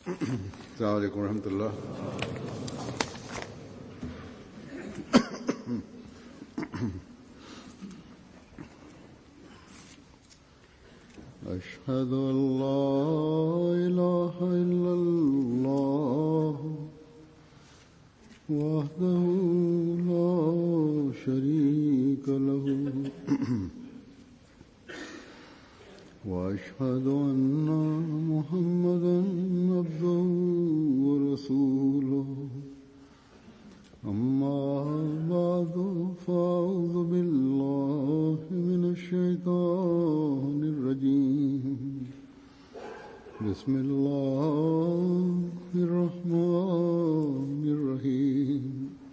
السلام عليكم ورحمة الله. أشهد أن لا إله إلا الله وحده لا شريك له وأشهد أن محمدا عبده ورسوله أما بعد فأعوذ بالله من الشيطان الرجيم بسم الله الرحمن الرحيم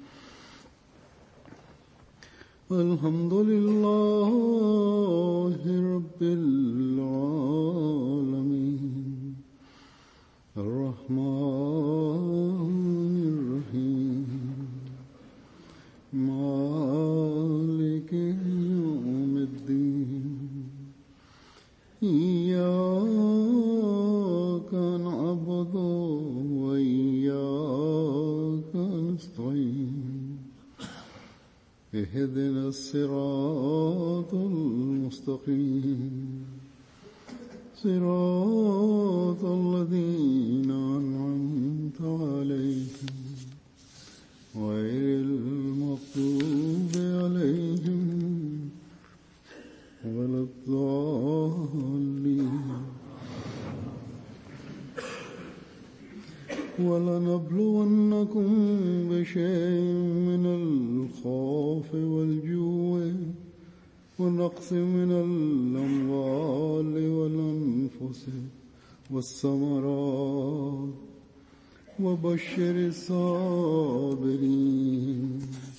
الحمد لله رب العالمين الرحمن الرحيم مالك يوم الدين إياك نعبد وإياك نستعين اهدنا الصراط المستقيم صراط الذين أنعمت عليهم غير المغضوب عليهم ولا الضالين ولنبلونكم بشيء من الخوف والجوع ونقص من الأموال والأنفس والثمرات وبشر الصابرين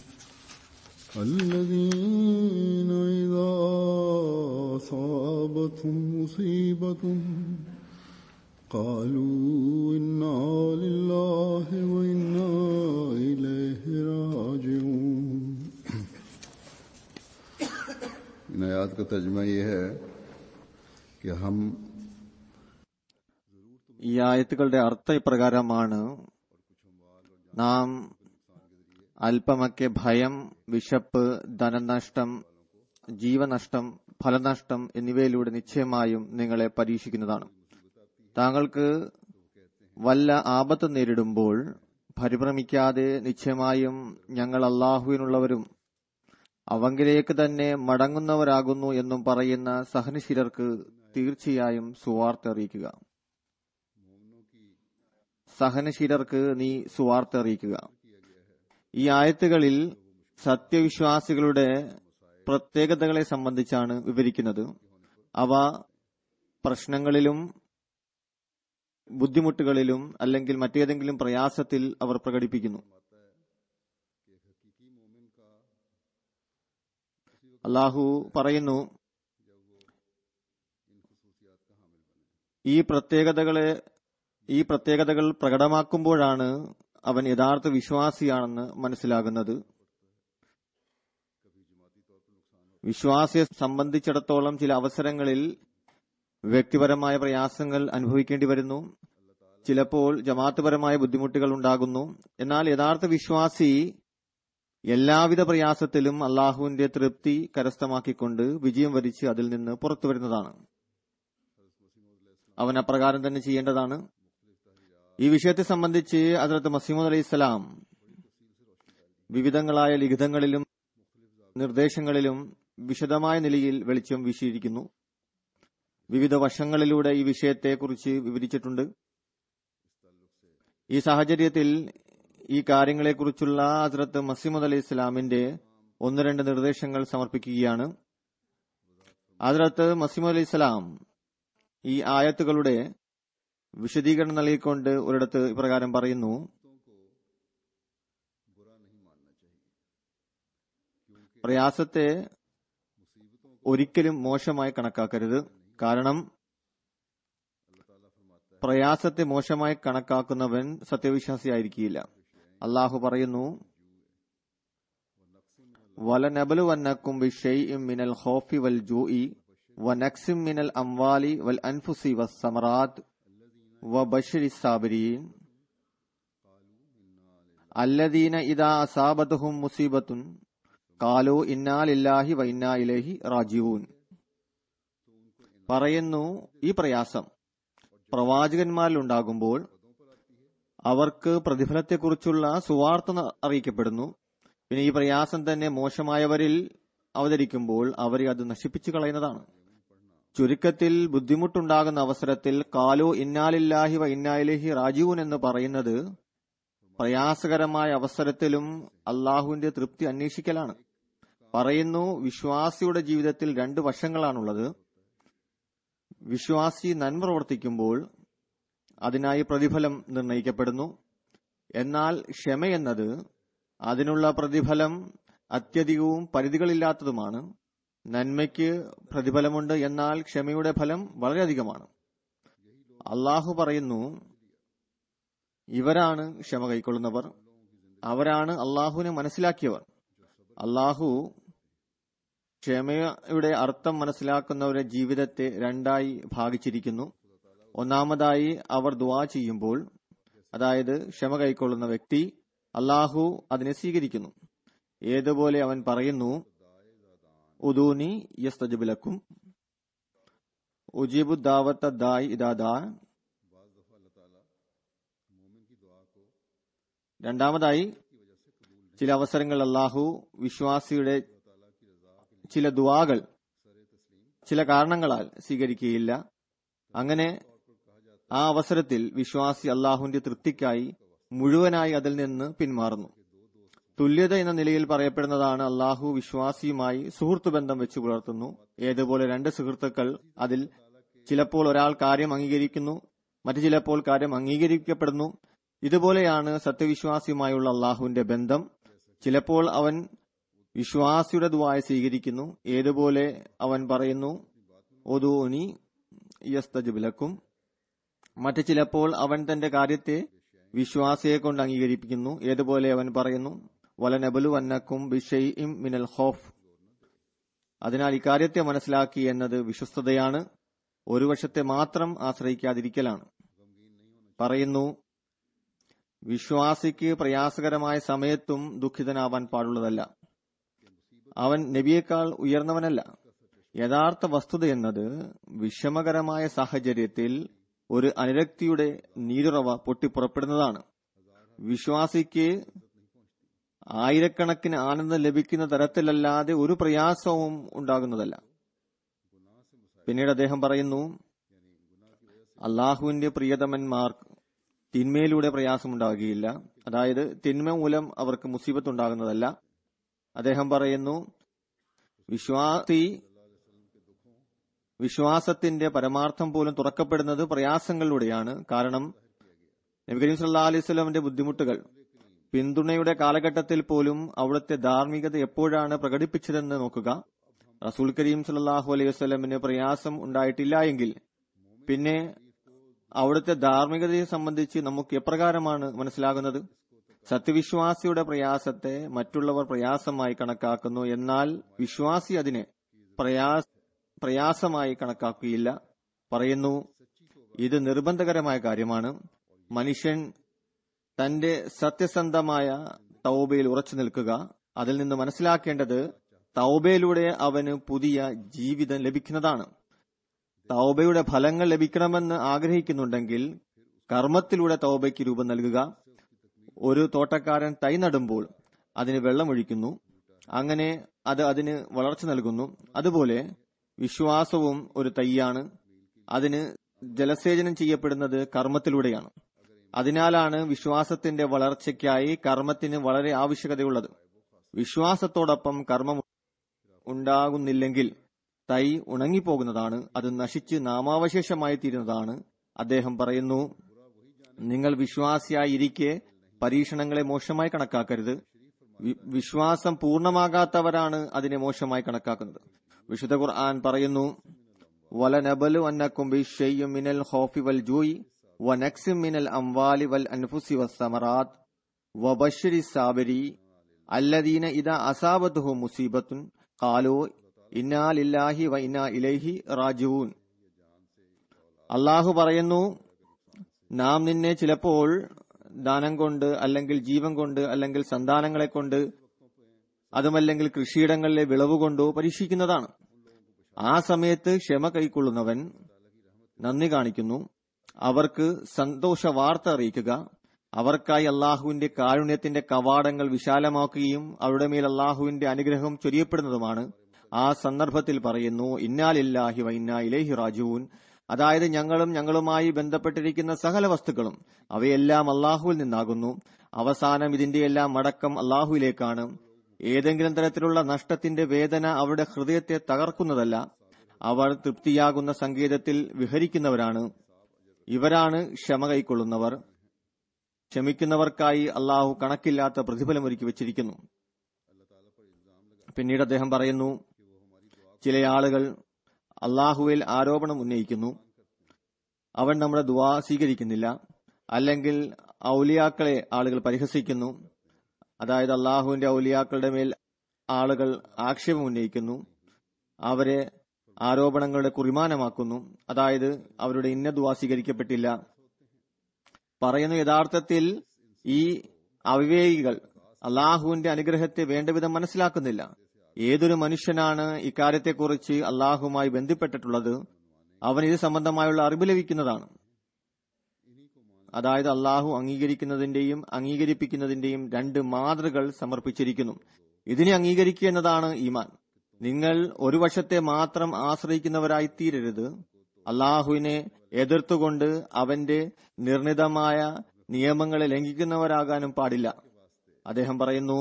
الذين إذا أصابتهم مصيبة قالوا إنا لله وإنا إليه راجعون. इन आयात का तर्जुमा ये है कि हम ഈ ആയത്തുകളുടെ അർത്ഥം ഇപ്രകാരമാണ്: നാം അല്പമൊക്കെ ഭയം, വിശപ്പ്, ധനനഷ്ടം, ജീവനഷ്ടം, ഫലനഷ്ടം എന്നിവയിലൂടെ നിശ്ചയമായും നിങ്ങളെ പരീക്ഷിക്കുന്നതാണ്. താങ്കൾക്ക് വല്ല ആപത്ത് നേരിടുമ്പോൾ പരിഭ്രമിക്കാതെ നിശ്ചയമായും ഞങ്ങൾ അല്ലാഹുവിനുള്ളവരും അവങ്കിലേക്ക് തന്നെ മടങ്ങുന്നവരാകുന്നു എന്നും പറയുന്ന സഹനശീലർക്ക് തീർച്ചയായും സുവാർത്ത അറിയിക്കുക. സഹനശീലർക്ക് നീ സുവാർത്ത അറിയിക്കുക. ഈ ആയത്തുകളിൽ സത്യവിശ്വാസികളുടെ പ്രത്യേകതകളെ സംബന്ധിച്ചാണ് വിവരിക്കുന്നത്. അവ പ്രശ്നങ്ങളിലും ബുദ്ധിമുട്ടുകളിലും അല്ലെങ്കിൽ മറ്റേതെങ്കിലും പ്രയാസത്തിൽ അവർ പ്രകടിപ്പിക്കുന്നു. അല്ലാഹു പറയുന്നു, ഈ പ്രത്യേകതകൾ പ്രകടമാക്കുമ്പോഴാണ് അവൻ യഥാർത്ഥ വിശ്വാസിയാണെന്ന് മനസ്സിലാകുന്നത്. വിശ്വാസിയെ സംബന്ധിച്ചിടത്തോളം ചില അവസരങ്ങളിൽ വ്യക്തിപരമായ പ്രയാസങ്ങൾ അനുഭവിക്കേണ്ടി വരുന്നു, ചിലപ്പോൾ ജമാഅത്ത്പരമായ ബുദ്ധിമുട്ടുകൾ ഉണ്ടാകുന്നു. എന്നാൽ യഥാർത്ഥ വിശ്വാസി എല്ലാവിധ പ്രയാസത്തിലും അള്ളാഹുവിന്റെ തൃപ്തി കരസ്ഥമാക്കിക്കൊണ്ട് വിജയം വരിച്ച് അതിൽ നിന്ന് പുറത്തു വരുന്നതാണ്. അവൻ അപ്രകാരം തന്നെ ചെയ്യേണ്ടതാണ്. ഈ വിഷയത്തെ സംബന്ധിച്ച് ഹദ്റത്ത് മസീഹ് അലൈഹിസ്സലാം വിവിധങ്ങളായ ലിഖിതങ്ങളിലും നിർദ്ദേശങ്ങളിലും വിശദമായ നിലയിൽ വെളിച്ചം വീശിയിരിക്കുന്നു. വിവിധ വശങ്ങളിലൂടെ ഈ വിഷയത്തെക്കുറിച്ച് വിവരിച്ചിട്ടുണ്ട്. ഈ സാഹചര്യത്തിൽ ഈ കാര്യങ്ങളെക്കുറിച്ചുള്ള ഹദ്റത്ത് മസീഹ് അലൈഹിസ്സലാമിന്റെ 1-2 നിർദ്ദേശങ്ങൾ സമർപ്പിക്കുകയാണ്. ഹദ്റത്ത് മസീഹ് അലൈഹിസ്സലാം ഈ ആയത്തുകളുടെ വിശദീകരണം നൽകിക്കൊണ്ട് ഒരിടത്ത് ഇപ്രകാരം പറയുന്നു: പ്രയാസത്തെ ഒരിക്കലും മോശമായി കണക്കാക്കരുത്. കാരണം പ്രയാസത്തെ മോശമായി കണക്കാക്കുന്നവൻ സത്യവിശ്വാസിയായിരിക്കില്ല. അള്ളാഹു പറയുന്നു, വലനബലുവന്നക്കും ബിശൈഇൻ മിനൽ ഖൗഫി വൽ ജൂഇ വനക്സിം മിനൽ അംവാലി വൽ അൻഫുസി വസ്സമറാത്ത് വബശ്ശിരി സാബിരീൻ അല്ലദീന ഇദാ അസാബതുഹും മുസീബത്തുൻ ഖാലൂ ഇന്നാ ലില്ലാഹി വ ഇന്നാ ഇലൈഹി റാജിഊൻ. പറയുന്നു, ഈ പ്രയാസം പ്രവാചകന്മാരിലുണ്ടാകുമ്പോൾ അവർക്ക് പ്രതിഫലത്തെക്കുറിച്ചുള്ള സുവാർത്ത അറിയിക്കപ്പെടുന്നു. പിന്നെ ഈ പ്രയാസം തന്നെ മോശമായവരിൽ അവതരിക്കുമ്പോൾ അവരെ അത് നശിപ്പിച്ചു കളയുന്നതാണ്. ചുരുക്കത്തിൽ ബുദ്ധിമുട്ടുണ്ടാകുന്ന അവസരത്തിൽ ഖാലൂ ഇന്നാ ലില്ലാഹി വ ഇന്നാ ഇലൈഹി റാജിഊൻ എന്ന് പറയുന്നത് പ്രയാസകരമായ അവസരത്തിലും അള്ളാഹുവിന്റെ തൃപ്തി അന്വേഷിക്കലാണ്. പറയുന്നു, വിശ്വാസിയുടെ ജീവിതത്തിൽ 2 വശങ്ങളാണുള്ളത്. വിശ്വാസി നന്മ പ്രവർത്തിക്കുമ്പോൾ അതിനായി പ്രതിഫലം നിർണയിക്കപ്പെടുന്നു. എന്നാൽ ക്ഷമയെന്നത് അതിനുള്ള പ്രതിഫലം അത്യധികവും പരിധികളില്ലാത്തതുമാണ്. നന്മയ്ക്ക് പ്രതിഫലമുണ്ട്, എന്നാൽ ക്ഷമയുടെ ഫലം വളരെയധികമാണ്. അള്ളാഹു പറയുന്നു, ഇവരാണ് ക്ഷമ കൈക്കൊള്ളുന്നവർ, അവരാണ് അള്ളാഹുവിനെ മനസ്സിലാക്കിയവർ. അള്ളാഹു ക്ഷമയുടെ അർത്ഥം മനസ്സിലാക്കുന്നവരുടെ ജീവിതത്തെ 2ആയി ഭാഗിച്ചിരിക്കുന്നു. ഒന്നാമതായി അവർ ദുആ ചെയ്യുമ്പോൾ, അതായത് ക്ഷമ കൈക്കൊള്ളുന്ന വ്യക്തി, അള്ളാഹു അതിനെ സ്വീകരിക്കുന്നു. ഏതുപോലെ അവൻ പറയുന്നു, ഉദൂനി യസ്തജിബ് ലക്കും ഉജീബു ദാവത്ത ദാഇ ഇദാ ദാ. രണ്ടാമതായി, ചില അവസരങ്ങൾ അള്ളാഹു വിശ്വാസിയുടെ ചില ദുആകൾ ചില കാരണങ്ങളാൽ സ്വീകരിക്കുകയില്ല. അങ്ങനെ ആ അവസരത്തിൽ വിശ്വാസി അള്ളാഹുവിന്റെ തൃപ്തിക്കായി മുഴുവനായി അതിൽ നിന്ന് പിന്മാറുന്നു. തുല്യത എന്ന നിലയിൽ പറയപ്പെടുന്നതാണ് അള്ളാഹു വിശ്വാസിയുമായി സുഹൃത്തു ബന്ധം വെച്ചു പുലർത്തുന്നു. ഏതുപോലെ 2 സുഹൃത്തുക്കൾ, അതിൽ ചിലപ്പോൾ ഒരാൾ കാര്യം അംഗീകരിക്കുന്നു, മറ്റു ചിലപ്പോൾ കാര്യം അംഗീകരിക്കപ്പെടുന്നു. ഇതുപോലെയാണ് സത്യവിശ്വാസിയുമായുള്ള അള്ളാഹുവിന്റെ ബന്ധം. ചിലപ്പോൾ അവൻ വിശ്വാസിയുടെ ദുആയെ സ്വീകരിക്കുന്നു. ഏതുപോലെ അവൻ പറയുന്നു, ഉദൂനി യസ്തജിബ് ലക്കും. മറ്റു ചിലപ്പോൾ അവൻ തന്റെ കാര്യത്തെ വിശ്വാസിയെ കൊണ്ട് അംഗീകരിപ്പിക്കുന്നു. ഏതുപോലെ അവൻ പറയുന്നു, വലനബലുവന്നക്കും ബിശൈഇം മിനൽ ഖൗഫ്. അതിനാൽ ഇക്കാര്യത്തെ മനസ്സിലാക്കി എന്നത് വിശ്വസ്തതയാണ്, ഒരു വശത്തെ മാത്രം ആശ്രയിക്കാതിരിക്കലാണ്. പറയുന്നു, വിശ്വാസിക്ക് പ്രയാസകരമായ സമയത്തും ദുഃഖിതനാവാൻ പാടുള്ളതല്ല. അവൻ നബിയേക്കാൾ ഉയർന്നവനല്ല. യഥാർത്ഥ വസ്തുത എന്നത് വിഷമകരമായ സാഹചര്യത്തിൽ ഒരു അനുരക്തിയുടെ നീരുറവ പൊട്ടിപ്പുറപ്പെടുന്നതാണ്. വിശ്വാസിക്ക് ആയിരക്കണക്കിന് ആനന്ദം ലഭിക്കുന്ന തരത്തിലല്ലാതെ ഒരു പ്രയാസവും ഉണ്ടാകുന്നതല്ല. പിന്നീട് അദ്ദേഹം പറയുന്നു, അള്ളാഹുവിന്റെ പ്രിയതമന്മാർ തിന്മയിലൂടെ പ്രയാസമുണ്ടാകുകയില്ല, അതായത് തിന്മ മൂലം അവർക്ക് മുസീബത്ത് ഉണ്ടാകുന്നതല്ല. അദ്ദേഹം പറയുന്നു, വിശ്വാസത്തിന്റെ പരമാർത്ഥം പോലും തുറക്കപ്പെടുന്നത് പ്രയാസങ്ങളിലൂടെയാണ്. കാരണം നബി കരീം സല്ലല്ലാഹു അലൈഹി വസല്ലമയുടെ ബുദ്ധിമുട്ടുകൾ, പിന്തുണയുടെ കാലഘട്ടത്തിൽ പോലും അവിടുത്തെ ധാർമ്മികത എപ്പോഴാണ് പ്രകടിപ്പിച്ചതെന്ന് നോക്കുക. റസൂൽ കരീം സല്ലല്ലാഹു അലൈഹി വസല്ലമിന് പ്രയാസം ഉണ്ടായിട്ടില്ല എങ്കിൽ പിന്നെ അവിടുത്തെ ധാർമ്മികതയെ സംബന്ധിച്ച് നമുക്ക് എപ്രകാരമാണ് മനസ്സിലാകുന്നത്? സത്യവിശ്വാസിയുടെ പ്രയാസത്തെ മറ്റുള്ളവർ പ്രയാസമായി കണക്കാക്കുന്നു, എന്നാൽ വിശ്വാസി അതിനെ പ്രയാസമായി കണക്കാക്കുകയില്ല. പറയുന്നു, ഇത് നിർബന്ധകരമായ കാര്യമാണ്. മനുഷ്യൻ തന്റെ സത്യസന്ധമായ തൗബയിൽ ഉറച്ചു നിൽക്കുക. അതിൽ നിന്ന് മനസ്സിലാക്കേണ്ടത് തൗബയിലൂടെ അവന് പുതിയ ജീവിതം ലഭിക്കുന്നതാണ്. തൗബയുടെ ഫലങ്ങൾ ലഭിക്കണമെന്ന് ആഗ്രഹിക്കുന്നുണ്ടെങ്കിൽ കർമ്മത്തിലൂടെ തൗബയ്ക്ക് രൂപം നൽകുക. ഒരു തോട്ടക്കാരൻ തൈ നടുമ്പോൾ അതിന് വെള്ളമൊഴിക്കുന്നു, അങ്ങനെ അത് അതിന് വളർച്ച നൽകുന്നു. അതുപോലെ വിശ്വാസവും ഒരു തൈയാണ്. അതിന് ജലസേചനം ചെയ്യപ്പെടുന്നത് കർമ്മത്തിലൂടെയാണ്. അതിനാലാണ് വിശ്വാസത്തിന്റെ വളർച്ചയ്ക്കായി കർമ്മത്തിന് വളരെ ആവശ്യകതയുള്ളത്. വിശ്വാസത്തോടൊപ്പം കർമ്മം ഉണ്ടാകുന്നില്ലെങ്കിൽ തൈ ഉണങ്ങിപ്പോകുന്നതാണ്, അത് നശിച്ച് നാമാവശേഷമായി തീരുന്നതാണ്. അദ്ദേഹം പറയുന്നു, നിങ്ങൾ വിശ്വാസിയായിരിക്കെ പരീക്ഷണങ്ങളെ മോശമായി കണക്കാക്കരുത്. വിശ്വാസം പൂർണ്ണമാകാത്തവരാണ് അതിനെ മോശമായി കണക്കാക്കുന്നത്. വിശുദ്ധ ഖുർആൻ പറയുന്നു, വലനബലു അന്നക്കും ബിശൈഇൻ മിനൽ ഖൗഫി വൽ ജൂഇ വനക്സിൻ മിനൽ അംവാലി വൽ അൻഫുസി വസ്സമറാത്ത് വബശ്ശിരിസ് സാബിരി അല്ലദീന ഇദാ അസാബത്തുഹും മുസീബത്തുൻ ഖാലൂ ഇന്നാ ലില്ലാഹി വ ഇന്നാ ഇലൈഹി റാജിഊൻ. അള്ളാഹു പറയുന്നു, നാം നിന്നെ ചിലപ്പോൾ ദാനം കൊണ്ട്, അല്ലെങ്കിൽ ജീവൻ കൊണ്ട്, അല്ലെങ്കിൽ സന്താനങ്ങളെ കൊണ്ട്, അതുമല്ലെങ്കിൽ കൃഷിയിടങ്ങളിലെ വിളവ് കൊണ്ടോ പരീക്ഷിക്കുന്നതാണ്. ആ സമയത്ത് ക്ഷമ കൈക്കൊള്ളുന്നവൻ നന്ദി കാണിക്കുന്നു, അവർക്ക് സന്തോഷ വാർത്ത അറിയിക്കുക, അവർക്കായി അള്ളാഹുവിന്റെ കാരുണ്യത്തിന്റെ കവാടങ്ങൾ വിശാലമാക്കുകയും അവരുടെ മേൽ അള്ളാഹുവിന്റെ അനുഗ്രഹം ചൊരിയപ്പെടുന്നതുമാണ്. ആ സന്ദർഭത്തിൽ പറയുന്നു, ഇന്നാ ലില്ലാഹി വ ഇന്നാ ഇലൈഹി റാജിഊൻ. അതായത് ഞങ്ങളും ഞങ്ങളുമായി ബന്ധപ്പെട്ടിരിക്കുന്ന സകല വസ്തുക്കളും അവയെല്ലാം അള്ളാഹുവിൽ നിന്നാകുന്നു. അവസാനം ഇതിന്റെയെല്ലാം മടക്കം അള്ളാഹുവിലേക്കാണ്. ഏതെങ്കിലും തരത്തിലുള്ള നഷ്ടത്തിന്റെ വേദന അവരുടെ ഹൃദയത്തെ തകർക്കുന്നതല്ല. അവർ തൃപ്തിയാകുന്ന സങ്കേതത്തിൽ വിഹരിക്കുന്നവരാണ്. ഇവരാണ് ക്ഷമ കൈക്കൊള്ളുന്നവർ. ക്ഷമിക്കുന്നവർക്കായി അള്ളാഹു കണക്കില്ലാത്ത പ്രതിഫലം ഒരുക്കി വച്ചിരിക്കുന്നു. പിന്നീട് അദ്ദേഹം പറയുന്നു, ചില ആളുകൾ അള്ളാഹുവിൽ ആരോപണം ഉന്നയിക്കുന്നു, അവൻ നമ്മുടെ ദുആ സ്വീകരിക്കുന്നില്ല. അല്ലെങ്കിൽ ഔലിയാക്കളെ ആളുകൾ പരിഹസിക്കുന്നു. അതായത് അള്ളാഹുവിന്റെ ഔലിയാക്കളുടെ മേൽ ആളുകൾ ആക്ഷേപം ഉന്നയിക്കുന്നു, അവരെ ആരോപണങ്ങളുടെ കുറിമാനമാക്കുന്നു. അതായത് അവരുടെ ഇന്ന ദുആ സ്വീകരിക്കപ്പെട്ടില്ല പറയുന്നു. യഥാർത്ഥത്തിൽ ഈ അവിവേകികൾ അള്ളാഹുവിന്റെ അനുഗ്രഹത്തെ വേണ്ടവിധം മനസ്സിലാക്കുന്നില്ല. ഏതൊരു മനുഷ്യനാണ് ഇക്കാര്യത്തെക്കുറിച്ച് അള്ളാഹുമായി ബന്ധപ്പെട്ടിട്ടുള്ളത്, അവൻ ഇത് സംബന്ധമായുള്ള അറിവ് ലഭിക്കുന്നതാണ്. അതായത് അള്ളാഹു അംഗീകരിക്കുന്നതിന്റെയും അംഗീകരിപ്പിക്കുന്നതിന്റെയും രണ്ട് മാതൃകൾ സമർപ്പിച്ചിരിക്കുന്നു. ഇതിനെ അംഗീകരിക്കുക എന്നതാണ് ഈമാൻ. നിങ്ങൾ ഒരു വശത്തെ മാത്രം ആശ്രയിക്കുന്നവരായി തീരരുത്. അള്ളാഹുവിനെ എതിർത്തുകൊണ്ട് അവന്റെ നിർണിതമായ നിയമങ്ങളെ ലംഘിക്കുന്നവരാകാനും പാടില്ല. അദ്ദേഹം പറയുന്നു,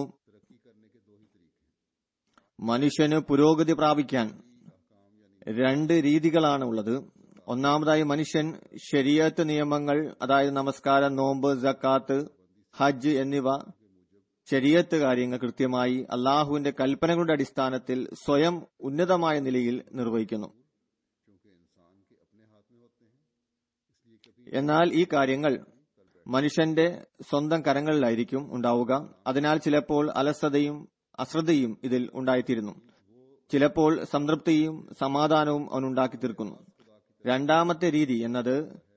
മനുഷ്യന് പുരോഗതി പ്രാപിക്കാൻ രണ്ട് രീതികളാണ് ഉള്ളത്. ഒന്നാമതായി മനുഷ്യൻ ശരീഅത്ത് നിയമങ്ങൾ, അതായത് നമസ്കാരം, നോമ്പ്, സക്കാത്ത്, ഹജ്ജ് എന്നിവ ശരീഅത്ത് കാര്യങ്ങൾ കൃത്യമായി അള്ളാഹുവിന്റെ കൽപ്പനകളുടെ അടിസ്ഥാനത്തിൽ സ്വയം ഉന്നതമായ നിലയിൽ നിർവഹിക്കുന്നു. എന്നാൽ ഈ കാര്യങ്ങൾ മനുഷ്യന്റെ സ്വന്തം കരങ്ങളിലായിരിക്കും ഉണ്ടാവുക. അതിനാൽ ചിലപ്പോൾ അലസതയും അശ്രദ്ധയും ഇതിൽ ഉണ്ടായിത്തീരുന്നു. ചിലപ്പോൾ സംതൃപ്തിയും സമാധാനവും അവനുണ്ടാക്കി തീർക്കുന്നു. രണ്ടാമത്തെ രീതി എന്നത്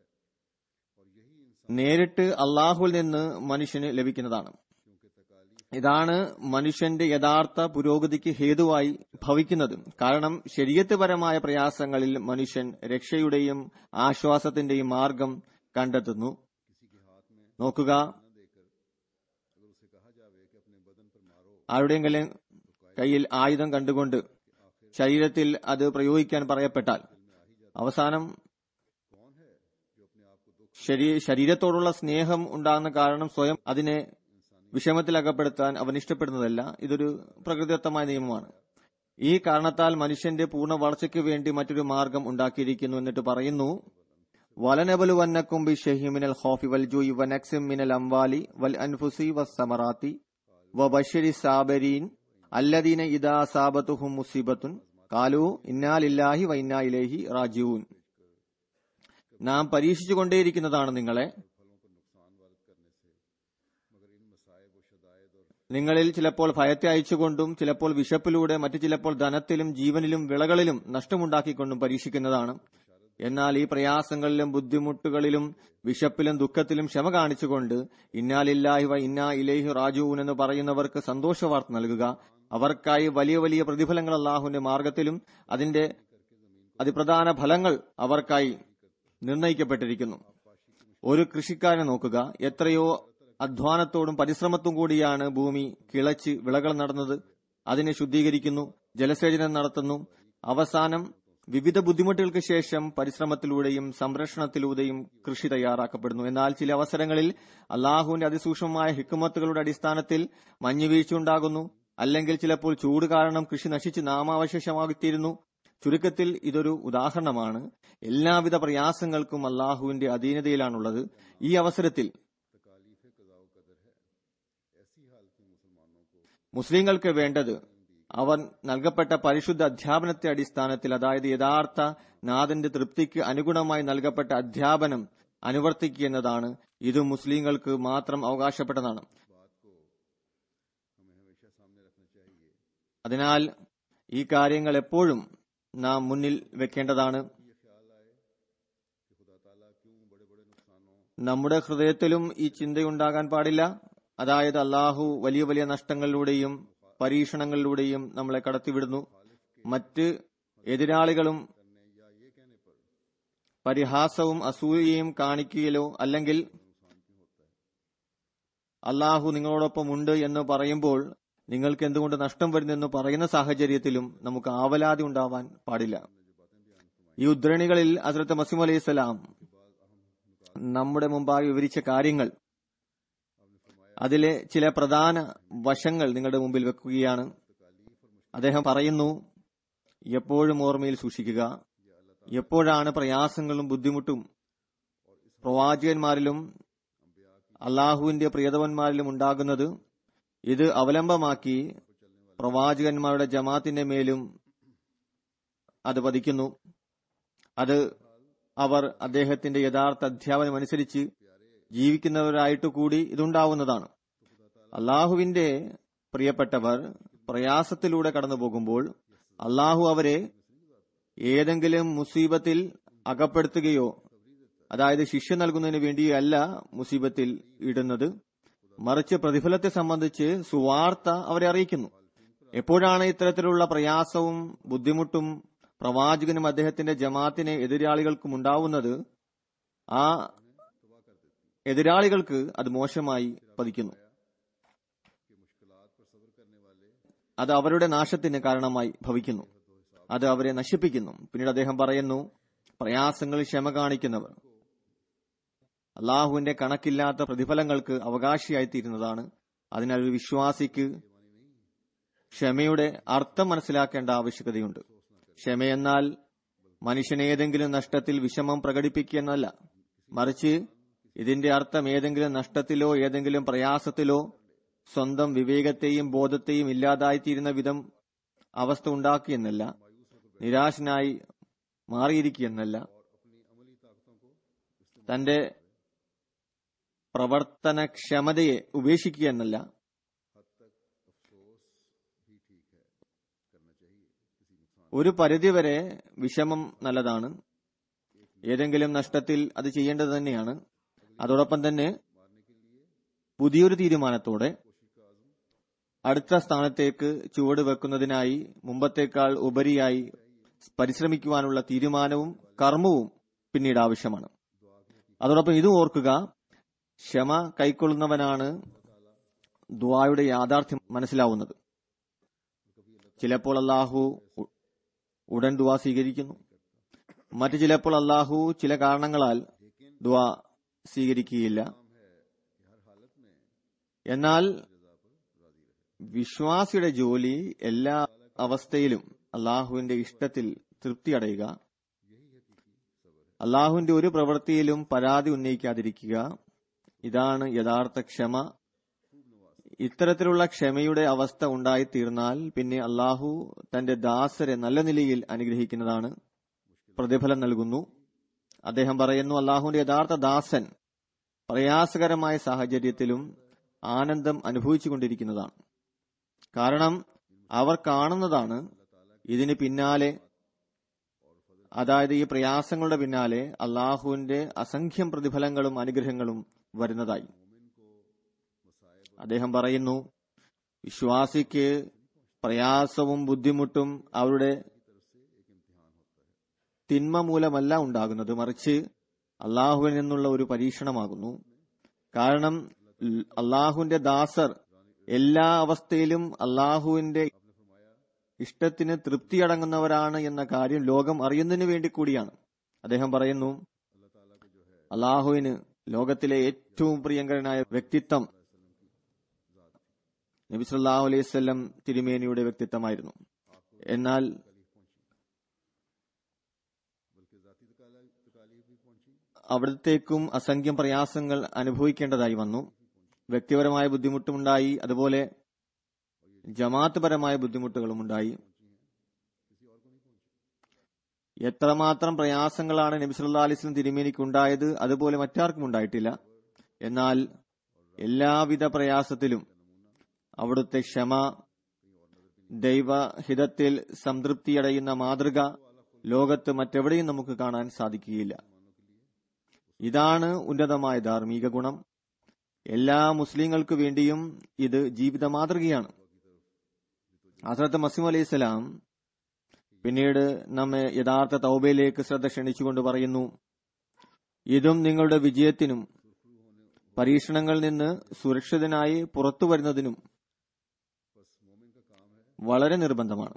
നേരിട്ട് അള്ളാഹുവിൽ നിന്ന് മനുഷ്യന് ലഭിക്കുന്നതാണ്. ഇതാണ് മനുഷ്യന്റെ യഥാർത്ഥ പുരോഗതിക്ക് ഹേതുവായി ഭവിക്കുന്നത്. കാരണം ശരീഅത്ത് പരമായ പ്രയാസങ്ങളിൽ മനുഷ്യൻ രക്ഷയുടെയും ആശ്വാസത്തിന്റെയും മാർഗം കണ്ടെത്തുന്നു. നോക്കുക, ആരുടെയെങ്കിലും കയ്യിൽ ആയുധം കണ്ടുകൊണ്ട് ശരീരത്തിൽ അത് പ്രയോഗിക്കാൻ പറയപ്പെട്ടാൽ അവസാനം ശരീരത്തോടുള്ള സ്നേഹം ഉണ്ടാകുന്ന കാരണം സ്വയം അതിനെ വിഷമത്തിൽ അകപ്പെടുത്താൻ അവൻ ഇഷ്ടപ്പെടുന്നതല്ല. ഇതൊരു പ്രകൃതിദത്തമായ നിയമമാണ്. ഈ കാരണത്താൽ മനുഷ്യന്റെ പൂർണ്ണ വളർച്ചയ്ക്ക് വേണ്ടി മറ്റൊരു മാർഗം ഉണ്ടാക്കിയിരിക്കുന്നു. എന്നിട്ട് പറയുന്നു, വലനബലുവന്നക്കും ബിശൈഇൻ മിനൽ ഖൗഫി വൽ ജൂഇ വനക്സിൻ മിനൽ അംവാലി വൽ അൻഫുസി വസ്സമറാത്തി വബശ്ശിരി സാബരീൻ അല്ലദീന ഇദാ അസാബതുഹും മുസീബത്തുൻ ഖാലൂ ഇന്നാ ലില്ലാഹി വ ഇന്നാ ഇലൈഹി റാജിഊൻ. നാം പരീക്ഷിച്ചുകൊണ്ടേയിരിക്കുന്നതാണ് നിങ്ങളെ. നിങ്ങളിൽ ചിലപ്പോൾ ഭയത്തെ അയച്ചുകൊണ്ടും ചിലപ്പോൾ വിശപ്പിലൂടെ, മറ്റു ചിലപ്പോൾ ധനത്തിലും ജീവനിലും വിളകളിലും നഷ്ടമുണ്ടാക്കിക്കൊണ്ടും പരീക്ഷിക്കുന്നതാണ്. എന്നാൽ ഈ പ്രയാസങ്ങളിലും ബുദ്ധിമുട്ടുകളിലും വിശപ്പിലും ദുഃഖത്തിലും ക്ഷമ കാണിച്ചുകൊണ്ട് ഇന്നാ ലില്ലാഹി വ ഇന്നാ ഇലൈഹി റാജിഊൻ എന്ന് പറയുന്നവർക്ക് സന്തോഷവാർത്ത നൽകുക. അവർക്കായി വലിയ വലിയ പ്രതിഫലങ്ങൾ അല്ലാഹുവിന്റെ മാർഗത്തിലും അതിന്റെ അതിപ്രധാന ഫലങ്ങൾ അവർക്കായി നിർണയിക്കപ്പെട്ടിരിക്കുന്നു. ഒരു കൃഷിക്കാരനെ നോക്കുക, എത്രയോ അധ്വാനത്തോടും പരിശ്രമത്തോടും കൂടിയാണ് ഭൂമി കിളച്ച് വിളകൾ നടുന്നത്, അതിനെ ശുദ്ധീകരിക്കുന്നു, ജലസേചനം നടത്തുന്നു. അവസാനം വിവിധ ബുദ്ധിമുട്ടുകൾക്ക് ശേഷം പരിശ്രമത്തിലൂടെയും സംരക്ഷണത്തിലൂടെയും കൃഷി തയ്യാറാക്കപ്പെടുന്നു. എന്നാൽ ചില അവസരങ്ങളിൽ അള്ളാഹുവിന്റെ അതിസൂക്ഷ്മമായ ഹിക്മത്തുകളുടെ അടിസ്ഥാനത്തിൽ മഞ്ഞുവീഴ്ച ഉണ്ടാകുന്നു, അല്ലെങ്കിൽ ചിലപ്പോൾ ചൂട് കാരണം കൃഷി നശിച്ച് നാമാവശേഷമായിത്തീരുന്നു. ചുരുക്കത്തിൽ ഇതൊരു ഉദാഹരണമാണ്. എല്ലാവിധ പ്രയാസങ്ങൾക്കും അള്ളാഹുവിന്റെ അധീനതയിലാണുള്ളത്. ഈ അവസരത്തിൽ മുസ്ലിങ്ങൾക്ക് വേണ്ടത് അവർ നൽകപ്പെട്ട പരിശുദ്ധ അധ്യാപനത്തെ അടിസ്ഥാനത്തിൽ, അതായത് യഥാർത്ഥ നാഥന്റെ തൃപ്തിക്ക് അനുഗുണമായി നൽകപ്പെട്ട അധ്യാപനം അനുവർത്തിക്കുക എന്നതാണ്. ഇത് മുസ്ലിങ്ങൾക്ക് മാത്രം അവകാശപ്പെട്ടതാണ്. അതിനാൽ ഈ കാര്യങ്ങൾ എപ്പോഴും നാം മുന്നിൽ വെക്കേണ്ടതാണ്. നമ്മുടെ ഹൃദയത്തിലും ഈ ചിന്തയുണ്ടാകാൻ പാടില്ല. അതായത് അള്ളാഹു വലിയ വലിയ നഷ്ടങ്ങളിലൂടെയും പരീക്ഷണങ്ങളിലൂടെയും നമ്മളെ കടത്തിവിടുന്നു. മറ്റ് എതിരാളികളും പരിഹാസവും അസൂയയും കാണിക്കുകയിലോ അല്ലെങ്കിൽ അള്ളാഹു നിങ്ങളോടൊപ്പം ഉണ്ട് എന്ന് പറയുമ്പോൾ നിങ്ങൾക്ക് എന്തുകൊണ്ട് നഷ്ടം വരുന്നെന്ന് പറയുന്ന സാഹചര്യത്തിലും നമുക്ക് ആവലാതി ഉണ്ടാവാൻ പാടില്ല. ഈ ഉദ്ധരണികളിൽ ഹസ്രത്ത് മസീഹ് അലൈഹി സ്വലാം നമ്മുടെ മുമ്പായി വിവരിച്ച കാര്യങ്ങൾ, അതിലെ ചില പ്രധാന വശങ്ങൾ നിങ്ങളുടെ മുമ്പിൽ വെക്കുകയാണ്. അദ്ദേഹം പറയുന്നു, എപ്പോഴും ഓർമ്മയിൽ സൂക്ഷിക്കുക, എപ്പോഴാണ് പ്രയാസങ്ങളും ബുദ്ധിമുട്ടും പ്രവാചകന്മാരിലും അള്ളാഹുവിന്റെ പ്രിയതവന്മാരിലും ഉണ്ടാകുന്നത്, ഇത് അവലംബമാക്കി പ്രവാചകന്മാരുടെ ജമാഅത്തിന്റെ മേലും അത് പതിക്കുന്നു. അത് അവർ അദ്ദേഹത്തിന്റെ യഥാർത്ഥ അധ്യാപനം അനുസരിച്ച് ജീവിക്കുന്നവരായിട്ട് കൂടി ഇതുണ്ടാവുന്നതാണ്. അള്ളാഹുവിന്റെ പ്രിയപ്പെട്ടവർ പ്രയാസത്തിലൂടെ കടന്നു പോകുമ്പോൾ അള്ളാഹു അവരെ ഏതെങ്കിലും മുസീബത്തിൽ അകപ്പെടുത്തുകയോ, അതായത് ശിക്ഷ നൽകുന്നതിന് വേണ്ടിയല്ല മുസീബത്തിൽ ഇടുന്നത്, മറിച്ച് പ്രതിഫലത്തെ സംബന്ധിച്ച് സുവാർത്ത അവരെ അറിയിക്കുന്നു. എപ്പോഴാണ് ഇത്തരത്തിലുള്ള പ്രയാസവും ബുദ്ധിമുട്ടും പ്രവാചകനും അദ്ദേഹത്തിന്റെ ജമാഅത്തിനെ എതിരാളികൾക്കും ഉണ്ടാവുന്നത്, ആ എതിരാളികൾക്ക് അത് മോശമായി പതിക്കുന്നു. അത് അവരുടെ നാശത്തിന് കാരണമായി ഭവിക്കുന്നു. അത് അവരെ നശിപ്പിക്കുന്നു. പിന്നീട് അദ്ദേഹം പറയുന്നു, പ്രയാസങ്ങളിൽ ക്ഷമ കാണിക്കുന്നവർ അള്ളാഹുവിന്റെ കണക്കില്ലാത്ത പ്രതിഫലങ്ങൾക്ക് അവകാശിയായിത്തീരുന്നതാണ്. അതിനാൽ ഒരു വിശ്വാസിക്ക് ക്ഷമയുടെ അർത്ഥം മനസ്സിലാക്കേണ്ട ആവശ്യകതയുണ്ട്. ക്ഷമയെന്നാൽ മനുഷ്യൻ ഏതെങ്കിലും നഷ്ടത്തിൽ വിഷമം പ്രകടിപ്പിക്കുക എന്നല്ല, മറിച്ച് ഇതിന്റെ അർത്ഥം ഏതെങ്കിലും നഷ്ടത്തിലോ ഏതെങ്കിലും പ്രയാസത്തിലോ സ്വന്തം വിവേകത്തെയും ബോധത്തെയും ഇല്ലാതായിത്തീരുന്ന വിധം അവസ്ഥ ഉണ്ടാക്കിയെന്നല്ല, നിരാശനായി മാറിയിരിക്കുകയെന്നല്ല, തന്റെ പ്രവർത്തനക്ഷമതയെ ഉപേക്ഷിക്കുകയെന്നല്ല. ഒരു പരിധിവരെ വിഷമം നല്ലതാണ്. ഏതെങ്കിലും നഷ്ടത്തിൽ അത് ചെയ്യേണ്ടത് തന്നെയാണ്. അതോടൊപ്പം തന്നെ പുതിയൊരു തീരുമാനത്തോടെ അടുത്ത സ്ഥാനത്തേക്ക് ചുവട് വെക്കുന്നതിനായി മുമ്പത്തേക്കാൾ ഉപരിയായി പരിശ്രമിക്കുവാനുള്ള തീരുമാനവും കർമ്മവും പിന്നീട് ആവശ്യമാണ്. അതോടൊപ്പം ഇതും ഓർക്കുക, ക്ഷമ കൈക്കൊള്ളുന്നവനാണ് ദുആയുടെ യാഥാർത്ഥ്യം മനസ്സിലാവുന്നത്. ചിലപ്പോൾ അള്ളാഹു ഉടൻ ദുആ സ്വീകരിക്കുന്നു, മറ്റു ചിലപ്പോൾ അള്ളാഹു ചില കാരണങ്ങളാൽ ദുആ സ്വീകരിക്കുകയില്ല. എന്നാൽ വിശ്വാസിയുടെ ജോലി എല്ലാ അവസ്ഥയിലും അള്ളാഹുവിന്റെ ഇഷ്ടത്തിൽ തൃപ്തി അടയുക, അള്ളാഹുവിന്റെ ഒരു പ്രവൃത്തിയിലും പരാതി ഉന്നയിക്കാതിരിക്കുക. ഇതാണ് യഥാർത്ഥ ക്ഷമ. ഇത്തരത്തിലുള്ള ക്ഷമയുടെ അവസ്ഥ ഉണ്ടായിത്തീർന്നാൽ പിന്നെ അള്ളാഹു തന്റെ ദാസരെ നല്ല നിലയിൽ അനുഗ്രഹിക്കുന്നതാണ്, പ്രതിഫലം നൽകുന്നു. അദ്ദേഹം പറയുന്നു, അള്ളാഹുവിന്റെ യഥാർത്ഥ ദാസൻ പ്രയാസകരമായ സാഹചര്യത്തിലും ആനന്ദം അനുഭവിച്ചുകൊണ്ടിരിക്കുന്നതാണ്. കാരണം അവർ കാണുന്നതാണ് ഇതിന് പിന്നാലെ, അതായത് ഈ പ്രയാസങ്ങളുടെ പിന്നാലെ അള്ളാഹുവിന്റെ അസംഖ്യം പ്രതിഫലങ്ങളും അനുഗ്രഹങ്ങളും വരുന്നതായി. അദ്ദേഹം പറയുന്നു, വിശ്വാസിക്ക് പ്രയാസവും ബുദ്ധിമുട്ടും അവരുടെ തിന്മ മൂലമല്ല ഉണ്ടാകുന്നത്, മറിച്ച് അള്ളാഹുവിൽ നിന്നുള്ള ഒരു പരീക്ഷണമാകുന്നു. കാരണം അള്ളാഹുവിന്റെ ദാസർ എല്ലാ അവസ്ഥയിലും അള്ളാഹുവിന്റെ ഇഷ്ടത്തിന് തൃപ്തിയടങ്ങുന്നവരാണ് എന്ന കാര്യം ലോകം അറിയുന്നതിന് വേണ്ടി കൂടിയാണ്. അദ്ദേഹം പറയുന്നു, അള്ളാഹുവിന് ലോകത്തിലെ ഏറ്റവും പ്രിയങ്കരനായ വ്യക്തിത്വം നബി സല്ലല്ലാഹു അലൈഹി വസല്ലം തിരുമേനിയുടെ വ്യക്തിത്വമായിരുന്നു. എന്നാൽ അവിടത്തേക്കും അസംഖ്യം പ്രയാസങ്ങൾ അനുഭവിക്കേണ്ടതായി വന്നു. വ്യക്തിപരമായ ബുദ്ധിമുട്ടുമുണ്ടായി, അതുപോലെ ജമാഅത്ത് പരമായ ബുദ്ധിമുട്ടുകളും ഉണ്ടായി. എത്രമാത്രം പ്രയാസങ്ങളാണ് നബി സല്ലല്ലാഹു അലൈഹി വസല്ലം തിരുമേനിക്ക് ഉണ്ടായത് അതുപോലെ മറ്റാർക്കും ഉണ്ടായിട്ടില്ല. എന്നാൽ എല്ലാവിധ പ്രയാസത്തിലും അവിടുത്തെ ക്ഷമ, ദൈവഹിതത്തിൽ സംതൃപ്തിയടയുന്ന മാതൃക ലോകത്ത് മറ്റെവിടെയും നമുക്ക് കാണാൻ സാധിക്കുകയില്ല. ഇതാണ് ഉന്നതമായ ധാർമ്മിക ഗുണം. എല്ലാ മുസ്ലിങ്ങൾക്കു വേണ്ടിയും ഇത് ജീവിത മാതൃകയാണ്. ഹസ്രത്ത് മസീഹ് അലൈഹിസ്സലാം പിന്നീട് നമ്മെ യഥാർത്ഥ തൗബയിലേക്ക് ശ്രദ്ധ ക്ഷണിച്ചുകൊണ്ട് പറയുന്നു, ഇതും നിങ്ങളുടെ വിജയത്തിനും പരീക്ഷണങ്ങളിൽ നിന്ന് സുരക്ഷിതനായി പുറത്തു വരുന്നതിനും വളരെ നിർബന്ധമാണ്.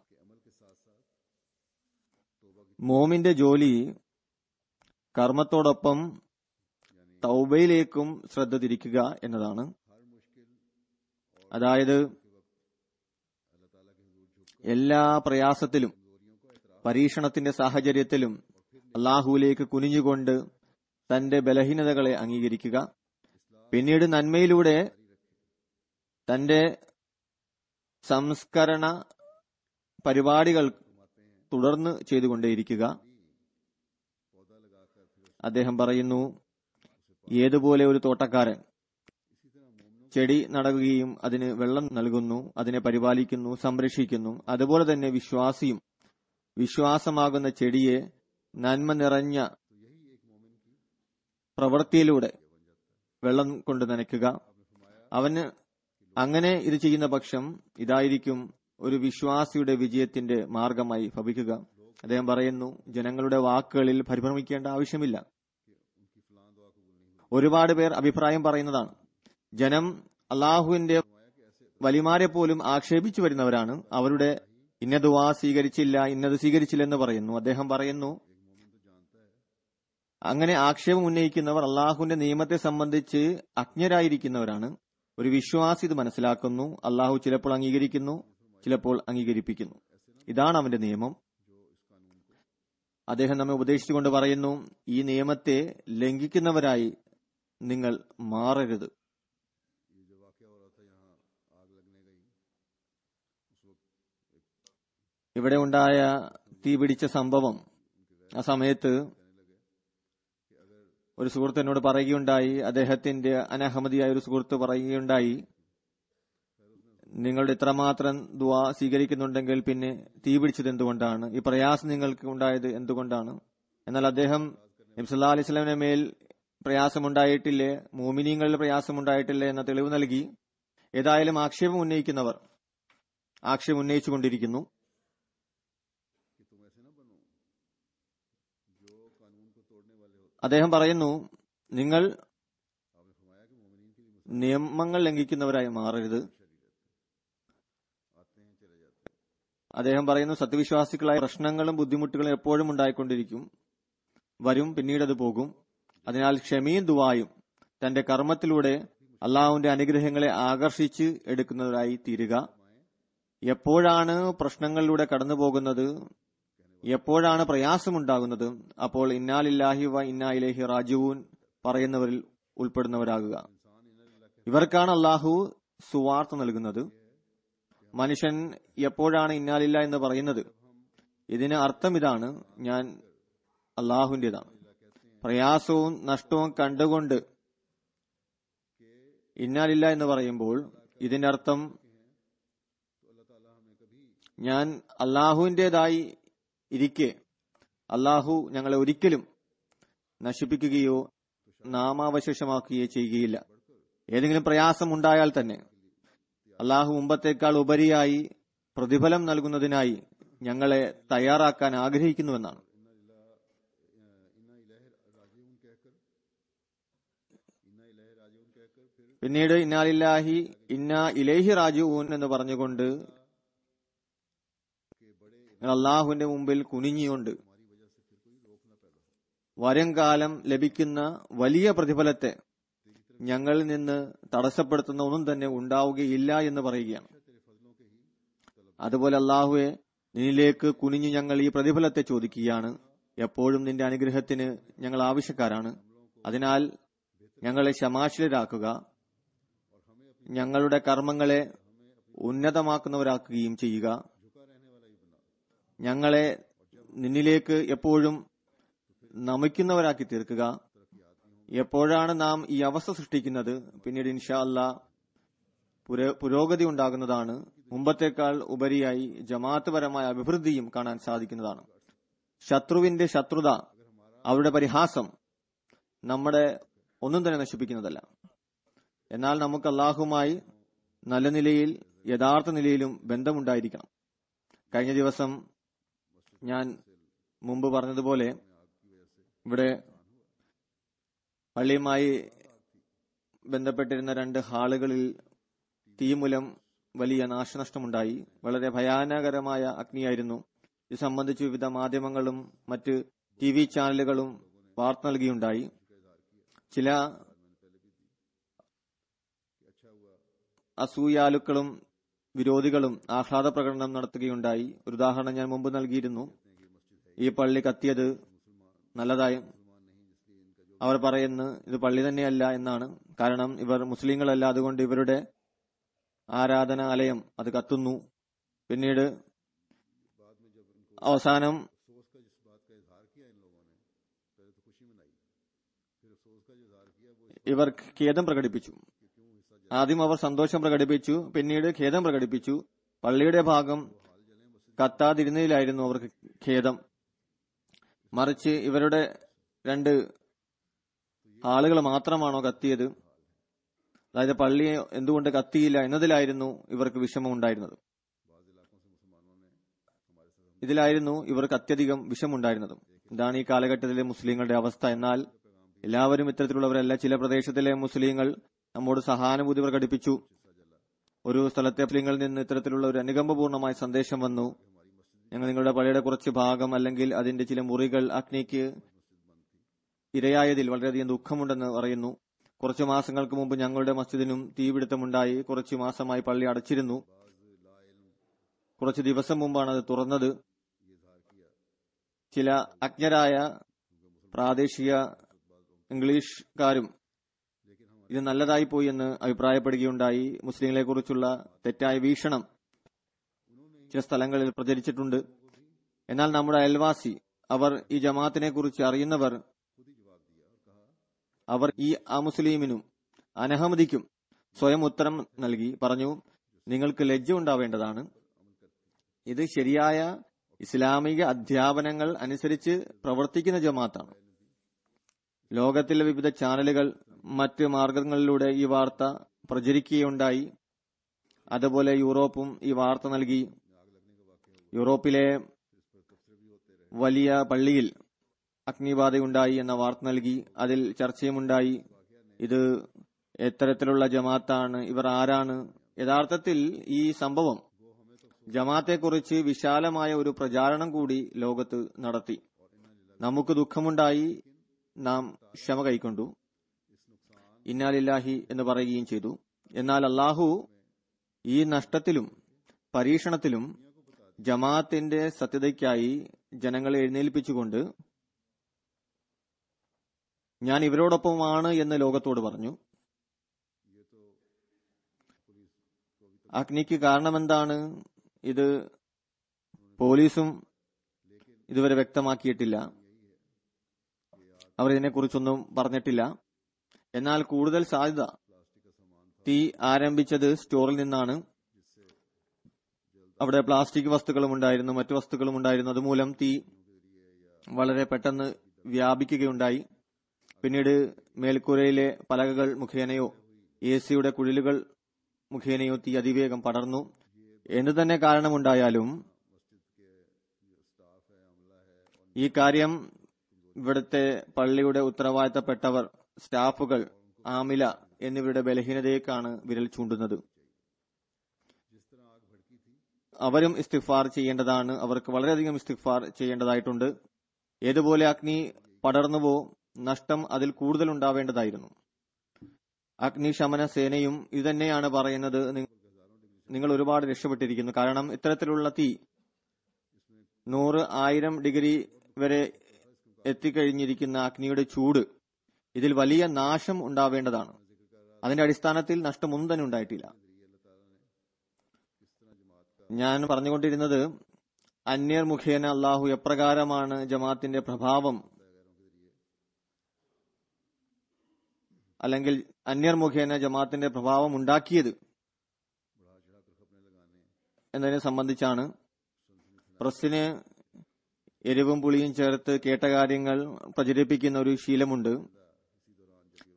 മോമിന്റെ ജോലി കർമ്മത്തോടൊപ്പം തൗബയിലേക്കും ശ്രദ്ധ തിരിക്കുക എന്നതാണ്. അതായത് എല്ലാ പ്രയാസത്തിലും പരീക്ഷണത്തിന്റെ സാഹചര്യത്തിലും അള്ളാഹുവിലേക്ക് കുനിഞ്ഞുകൊണ്ട് തന്റെ ബലഹീനതകളെ അംഗീകരിക്കുക. പിന്നീട് നന്മയിലൂടെ തന്റെ സംസ്കരണ പരിപാടികൾ തുടർന്ന് ചെയ്തുകൊണ്ടേയിരിക്കുക. അദ്ദേഹം പറയുന്നു, ഏതുപോലെ ഒരു തോട്ടക്കാരൻ ചെടി നടുകയും അതിന് വെള്ളം നൽകുന്നു, അതിനെ പരിപാലിക്കുന്നു, സംരക്ഷിക്കുന്നു, അതുപോലെ തന്നെ വിശ്വാസിയും വിശ്വാസമാകുന്ന ചെടിയെ നന്മ നിറഞ്ഞ പ്രവൃത്തിയിലൂടെ വെള്ളം കൊണ്ട് നനയ്ക്കുക. അവന് അങ്ങനെ ഇത് ചെയ്യുന്ന പക്ഷം ഇതായിരിക്കും ഒരു വിശ്വാസിയുടെ വിജയത്തിന്റെ മാർഗമായി ഭവിക്കുക. അദ്ദേഹം പറയുന്നു, ജനങ്ങളുടെ വാക്കുകളിൽ പരിഭ്രമിക്കേണ്ട ആവശ്യമില്ല. ഒരുപാട് പേർ അഭിപ്രായം പറയുന്നതാണ്, ജനം അള്ളാഹുവിന്റെ വലിമാരെ പോലും ആക്ഷേപിച്ചു വരുന്നവരാണ്, അവരുടെ ഇന്ന ദുആ സ്വീകരിച്ചില്ല, ഇന്നത് സ്വീകരിച്ചില്ലെന്ന് പറയുന്നു. അദ്ദേഹം പറയുന്നു, അങ്ങനെ ആക്ഷേപം ഉന്നയിക്കുന്നവർ അള്ളാഹുവിന്റെ നിയമത്തെ സംബന്ധിച്ച് അജ്ഞരായിരിക്കുന്നവരാണ്. ഒരു വിശ്വാസി ഇത് മനസ്സിലാക്കുന്നു. അള്ളാഹു ചിലപ്പോൾ അംഗീകരിക്കുന്നു, ചിലപ്പോൾ അംഗീകരിപ്പിക്കുന്നു. ഇതാണ് അവന്റെ നിയമം. അദ്ദേഹം നമ്മെ ഉപദേശിച്ചുകൊണ്ട് പറയുന്നു, ഈ നിയമത്തെ ലംഘിക്കുന്നവരായി നിങ്ങൾ മാറരുത്. ഇവിടെ ഉണ്ടായ തീപിടിച്ച സംഭവം, ആ സമയത്ത് ഒരു സുഹൃത്ത് എന്നോട് പറയുകയുണ്ടായി, അദ്ദേഹത്തിന്റെ അനഹമ്മദിയായ ഒരു സുഹൃത്ത് പറയുകയുണ്ടായി, നിങ്ങളുടെ ഇത്രമാത്രം ദുആ സ്വീകരിക്കുന്നുണ്ടെങ്കിൽ പിന്നെ തീപിടിച്ചത് എന്തുകൊണ്ടാണ്, ഈ പ്രയാസം നിങ്ങൾക്ക് ഉണ്ടായത് എന്തുകൊണ്ടാണ്? എന്നാൽ അദ്ദേഹം നബി സല്ലല്ലാഹു അലൈഹി വസല്ലമയുടെ മേൽ പ്രയാസമുണ്ടായിട്ടില്ലേ, മുഅ്മിനീങ്ങളിൽ പ്രയാസമുണ്ടായിട്ടില്ലേ എന്ന തെളിവ് നൽകി. ഏതായാലും ആക്ഷേപം ഉന്നയിക്കുന്നവർ ആക്ഷേപം ഉന്നയിച്ചുകൊണ്ടിരിക്കുന്നു. അദ്ദേഹം പറയുന്നു, നിങ്ങൾ നിയമങ്ങൾ ലംഘിക്കുന്നവരായി മാറരുത്. അദ്ദേഹം പറയുന്നു, സത്യവിശ്വാസികളായ പ്രശ്നങ്ങളും ബുദ്ധിമുട്ടുകളും എപ്പോഴും ഉണ്ടായിക്കൊണ്ടിരിക്കും, വരും, പിന്നീട് അത് പോകും. അതിനാൽ ക്ഷമയും ദുആയും തന്റെ കർമ്മത്തിലൂടെ അള്ളാഹുവിന്റെ അനുഗ്രഹങ്ങളെ ആകർഷിച്ച് എടുക്കുന്നവരായി തീരുക. എപ്പോഴാണ് പ്രശ്നങ്ങളിലൂടെ കടന്നു പോകുന്നത്, എപ്പോഴാണ് പ്രയാസമുണ്ടാകുന്നത്, അപ്പോൾ ഇന്നാ ലില്ലാഹി വ ഇന്നാ ഇലൈഹി റാജിഊൻ പറയുന്നവരിൽ ഉൾപ്പെടുന്നവരാകുക. ഇവർക്കാണ് അള്ളാഹു സുവാർത്ത നൽകുന്നത്. മനുഷ്യൻ എപ്പോഴാണ് ഇന്നാ ലില്ലാഹി എന്ന് പറയുന്നത്, ഇതിന് അർത്ഥം ഇതാണ്, ഞാൻ അള്ളാഹുവിന്റേതാണ്. പ്രയാസവും നഷ്ടവും കണ്ടുകൊണ്ട് ഇന്നാ ലില്ലാഹി എന്ന് പറയുമ്പോൾ ഇതിന്റെ അർത്ഥം ഞാൻ അള്ളാഹുവിന്റേതായി ഇരിക്കെ അള്ളാഹു ഞങ്ങളെ ഒരിക്കലും നശിപ്പിക്കുകയോ നാമാവശേഷമാക്കുകയോ ചെയ്യുകയില്ല. ഏതെങ്കിലും പ്രയാസം ഉണ്ടായാൽ തന്നെ അള്ളാഹു മുമ്പത്തേക്കാൾ ഉപരിയായി പ്രതിഫലം നൽകുന്നതിനായി ഞങ്ങളെ തയ്യാറാക്കാൻ ആഗ്രഹിക്കുന്നുവെന്നാണ്. പിന്നീട് ഇന്നാ ലില്ലാഹി ഇന്നാ ഇലൈഹി റാജിഊൻ എന്ന് പറഞ്ഞുകൊണ്ട് അള്ളാഹുവിന്റെ മുമ്പിൽ കുനിഞ്ഞുകൊണ്ട് വരും കാലം ലഭിക്കുന്ന വലിയ പ്രതിഫലത്തെ ഞങ്ങളിൽ നിന്ന് തടസ്സപ്പെടുത്തുന്ന ഒന്നും തന്നെ ഉണ്ടാവുകയില്ല എന്ന് പറയുകയാണ്. അതുപോലെ അള്ളാഹുവെ, നിന്നിലേക്ക് കുനിഞ്ഞു ഞങ്ങൾ ഈ പ്രതിഫലത്തെ ചോദിക്കുകയാണ്. എപ്പോഴും നിന്റെ അനുഗ്രഹത്തിന് ഞങ്ങൾ ആവശ്യക്കാരാണ്. അതിനാൽ ഞങ്ങളെ ക്ഷമാശീലരാക്കുക, ഞങ്ങളുടെ കർമ്മങ്ങളെ ഉന്നതമാക്കുന്നവരാക്കുകയും ചെയ്യുക. ഞങ്ങളെ നിന്നിലേക്ക് എപ്പോഴും നമിക്കുന്നവരാക്കി തീർക്കുക. എപ്പോഴാണ് നാം ഈ അവസ്ഥ സൃഷ്ടിക്കുന്നത്, പിന്നീട് ഇൻഷാ അല്ലാഹ് പുരോഗതി ഉണ്ടാകുന്നതാണ്. മുമ്പത്തേക്കാൾ ഉപരിയായി ജമാഅത്ത് പരമായ അഭിവൃദ്ധിയും കാണാൻ സാധിക്കുന്നതാണ്. ശത്രുവിന്റെ ശത്രുത, അവരുടെ പരിഹാസം നമ്മുടെ ഒന്നും തന്നെ നശിപ്പിക്കുന്നതല്ല. എന്നാൽ നമുക്ക് അള്ളാഹുമായി നല്ല നിലയിൽ, യഥാർത്ഥ നിലയിലും ബന്ധമുണ്ടായിരിക്കണം. കഴിഞ്ഞ ദിവസം ഞാൻ മുമ്പ് പറഞ്ഞതുപോലെ ഇവിടെ പള്ളിയുമായി ബന്ധപ്പെട്ടിരുന്ന 2 ഹാളുകളിൽ തീ മൂലം വലിയ നാശനഷ്ടമുണ്ടായി. വളരെ ഭയാനകരമായ അഗ്നിയായിരുന്നു. ഇത് സംബന്ധിച്ച് വിവിധ മാധ്യമങ്ങളും മറ്റ് TV ചാനലുകളും വാർത്ത നൽകിയുണ്ടായി. ചില അസൂയാലുക്കളും വിരോധികളും ആഹ്ലാദ പ്രകടനം നടത്തുകയുണ്ടായി. ഒരു ഉദാഹരണം ഞാൻ മുമ്പ് നൽകിയിരുന്നു. ഈ പള്ളി കത്തിയത് നല്ലതായി അവർ പറയുന്നു. ഇത് പള്ളി തന്നെയല്ല എന്നാണ്. കാരണം ഇവർ മുസ്ലിങ്ങളല്ല, അതുകൊണ്ട് ഇവരുടെ ആരാധനാലയം അത് കത്തുന്നു. പിന്നീട് അവസാനം ഇവർ ഖേദം പ്രകടിപ്പിച്ചു. ആദ്യം അവർ സന്തോഷം പ്രകടിപ്പിച്ചു, പിന്നീട് ഖേദം പ്രകടിപ്പിച്ചു. പള്ളിയുടെ ഭാഗം കത്താതിരുന്നതിലായിരുന്നു അവർക്ക് ഖേദം. മറിച്ച് ഇവരുടെ 2 ആളുകൾ മാത്രമാണോ കത്തിയത്, അതായത് പള്ളി എന്തുകൊണ്ട് കത്തിയില്ല എന്നതിലായിരുന്നു ഇവർക്ക് വിഷമം ഉണ്ടായിരുന്നത്. ഇതിലായിരുന്നു ഇവർക്ക് അത്യധികം വിഷമുണ്ടായിരുന്നത്. ഇതാണ് ഈ കാലഘട്ടത്തിലെ മുസ്ലിങ്ങളുടെ അവസ്ഥ. എന്നാൽ എല്ലാവരും ഇത്തരത്തിലുള്ളവരല്ല. ചില പ്രദേശത്തിലെ മുസ്ലിങ്ങൾ നമ്മോട് സഹാനുഭൂതി പ്രകടിപ്പിച്ചു. ഒരു സ്ഥലത്തെ മുസ്ലിങ്ങളിൽ നിന്ന് ഇത്തരത്തിലുള്ള ഒരു അനുകമ്പപൂർണമായ സന്ദേശം വന്നു. ഞങ്ങൾ നിങ്ങളുടെ പള്ളിയുടെ കുറച്ച് ഭാഗം അല്ലെങ്കിൽ അതിന്റെ ചില മുറികൾ അഗ്നിക്ക് ഇരയായതിൽ വളരെയധികം ദുഃഖമുണ്ടെന്ന് പറയുന്നു. കുറച്ചു മാസങ്ങൾക്ക് മുമ്പ് ഞങ്ങളുടെ മസ്ജിദിനും തീപിടുത്തമുണ്ടായി. കുറച്ചു മാസമായി പള്ളി അടച്ചിരുന്നു. കുറച്ച് ദിവസം മുമ്പാണ് അത് തുറന്നത്. ചില അജ്ഞരായ പ്രാദേശിക ഇംഗ്ലീഷുകാരും ഇത് നല്ലതായി പോയി എന്ന് അഭിപ്രായപ്പെടുകയുണ്ടായി. മുസ്ലിങ്ങളെ കുറിച്ചുള്ള തെറ്റായ വീക്ഷണം ചില സ്ഥലങ്ങളിൽ പ്രചരിച്ചിട്ടുണ്ട്. എന്നാൽ നമ്മുടെ അയൽവാസി, അവർ ഈ ജമാഅത്തിനെ കുറിച്ച് അറിയുന്നവർ, അവർ ഈ അമുസ്ലിമിനും അനഹമ്മദിക്കും സ്വയം ഉത്തരം നൽകി പറഞ്ഞു, നിങ്ങൾക്ക് ലജ്ജ ഉണ്ടാവേണ്ടതാണ്. ഇത് ശരിയായ ഇസ്ലാമിക അധ്യാപനങ്ങൾ അനുസരിച്ച് പ്രവർത്തിക്കുന്ന ജമാഅത്താണ്. ലോകത്തിലെ വിവിധ ചാനലുകൾ മറ്റ് മാർഗങ്ങളിലൂടെ ഈ വാർത്ത പ്രചരിക്കുകയുണ്ടായി. അതുപോലെ യൂറോപ്പും ഈ വാർത്ത നൽകി. യൂറോപ്പിലെ വലിയ പള്ളിയിൽ അഗ്നിബാധയുണ്ടായി എന്ന വാർത്ത നൽകി. അതിൽ ചർച്ചയുമുണ്ടായി. ഇത് എത്തരത്തിലുള്ള ജമാഅത്താണ്, ഇവർ ആരാണ്? യഥാർത്ഥത്തിൽ ഈ സംഭവം ജമാഅത്തെക്കുറിച്ച് വിശാലമായ ഒരു പ്രചാരണം കൂടി ലോകത്ത് നടത്തി. നമുക്ക് ദുഃഖമുണ്ടായി, നാം ക്ഷമ കൈക്കൊണ്ടു, ഇന്നാ ലില്ലാഹി എന്ന് പറയുകയും ചെയ്തു. എന്നാൽ അള്ളാഹു ഈ നഷ്ടത്തിലും പരീക്ഷണത്തിലും ജമാഅത്തിന്റെ സത്യതയ്ക്കായി ജനങ്ങളെ എഴുന്നേൽപ്പിച്ചുകൊണ്ട് ഞാൻ ഇവരോടൊപ്പമാണ് എന്ന് ലോകത്തോട് പറഞ്ഞു. അഗ്നിക്ക് കാരണമെന്താണ്? ഇത് പോലീസും ഇതുവരെ വ്യക്തമാക്കിയിട്ടില്ല. അവർ ഇതിനെക്കുറിച്ചൊന്നും പറഞ്ഞിട്ടില്ല. എന്നാൽ കൂടുതൽ സാധ്യത തീ ആരംഭിച്ചത് സ്റ്റോറിൽ നിന്നാണ്. അവിടെ പ്ലാസ്റ്റിക് വസ്തുക്കളും ഉണ്ടായിരുന്നു, മറ്റു വസ്തുക്കളും ഉണ്ടായിരുന്നു. അതുമൂലം തീ വളരെ പെട്ടെന്ന് വ്യാപിക്കുകയുണ്ടായി. പിന്നീട് മേൽക്കൂരയിലെ പലകകൾ മുഖേനയോ AC-യുടെ കുഴലുകൾ മുഖേനയോ തീ അതിവേഗം പടർന്നു. എന്തു തന്നെ കാരണമുണ്ടായാലും ഈ കാര്യം ഇവിടുത്തെ പള്ളിയുടെ ഉത്തരവാദിത്തപ്പെട്ടവർ, സ്റ്റാഫുകൾ, ആമില എന്നിവരുടെ ബലഹീനതയേക്കാണ് വിരൽ ചൂണ്ടുന്നത്. അവരും ഇസ്തിഗ്ഫാർ ചെയ്യേണ്ടതാണ്. അവർക്ക് വളരെയധികം ഇസ്തിഗ്ഫാർ ചെയ്യേണ്ടതായിട്ടുണ്ട്. ഏതുപോലെ അഗ്നി പടർന്നുവോ നഷ്ടം അതിൽ കൂടുതൽ ഉണ്ടാവേണ്ടതായിരുന്നു. അഗ്നിശമന സേനയും ഇതുതന്നെയാണ് പറയുന്നത്. നിങ്ങൾ ഒരുപാട് രക്ഷപ്പെട്ടിരിക്കുന്നു. കാരണം ഇത്തരത്തിലുള്ള തീ 100,000 ഡിഗ്രി വരെ എത്തിക്കഴിഞ്ഞിരിക്കുന്ന അഗ്നിയുടെ ചൂട്, ഇതിൽ വലിയ നാശം ഉണ്ടാവേണ്ടതാണ്. അതിന്റെ അടിസ്ഥാനത്തിൽ നഷ്ടമൊന്നും തന്നെ ഉണ്ടായിട്ടില്ല. ഞാൻ പറഞ്ഞുകൊണ്ടിരുന്നത് അന്യർ മുഖേന അള്ളാഹു എപ്രകാരമാണ് ജമാഅത്തിന്റെ പ്രഭാവം, അല്ലെങ്കിൽ അന്യർ മുഖേന ജമാഅത്തിന്റെ പ്രഭാവം ഉണ്ടാക്കിയത് എന്നതിനെ സംബന്ധിച്ചാണ്. പ്രസ്സിന് എരിവും പുളിയും ചേർത്ത് കേട്ട കാര്യങ്ങൾ പ്രചരിപ്പിക്കുന്ന ഒരു ശീലമുണ്ട്.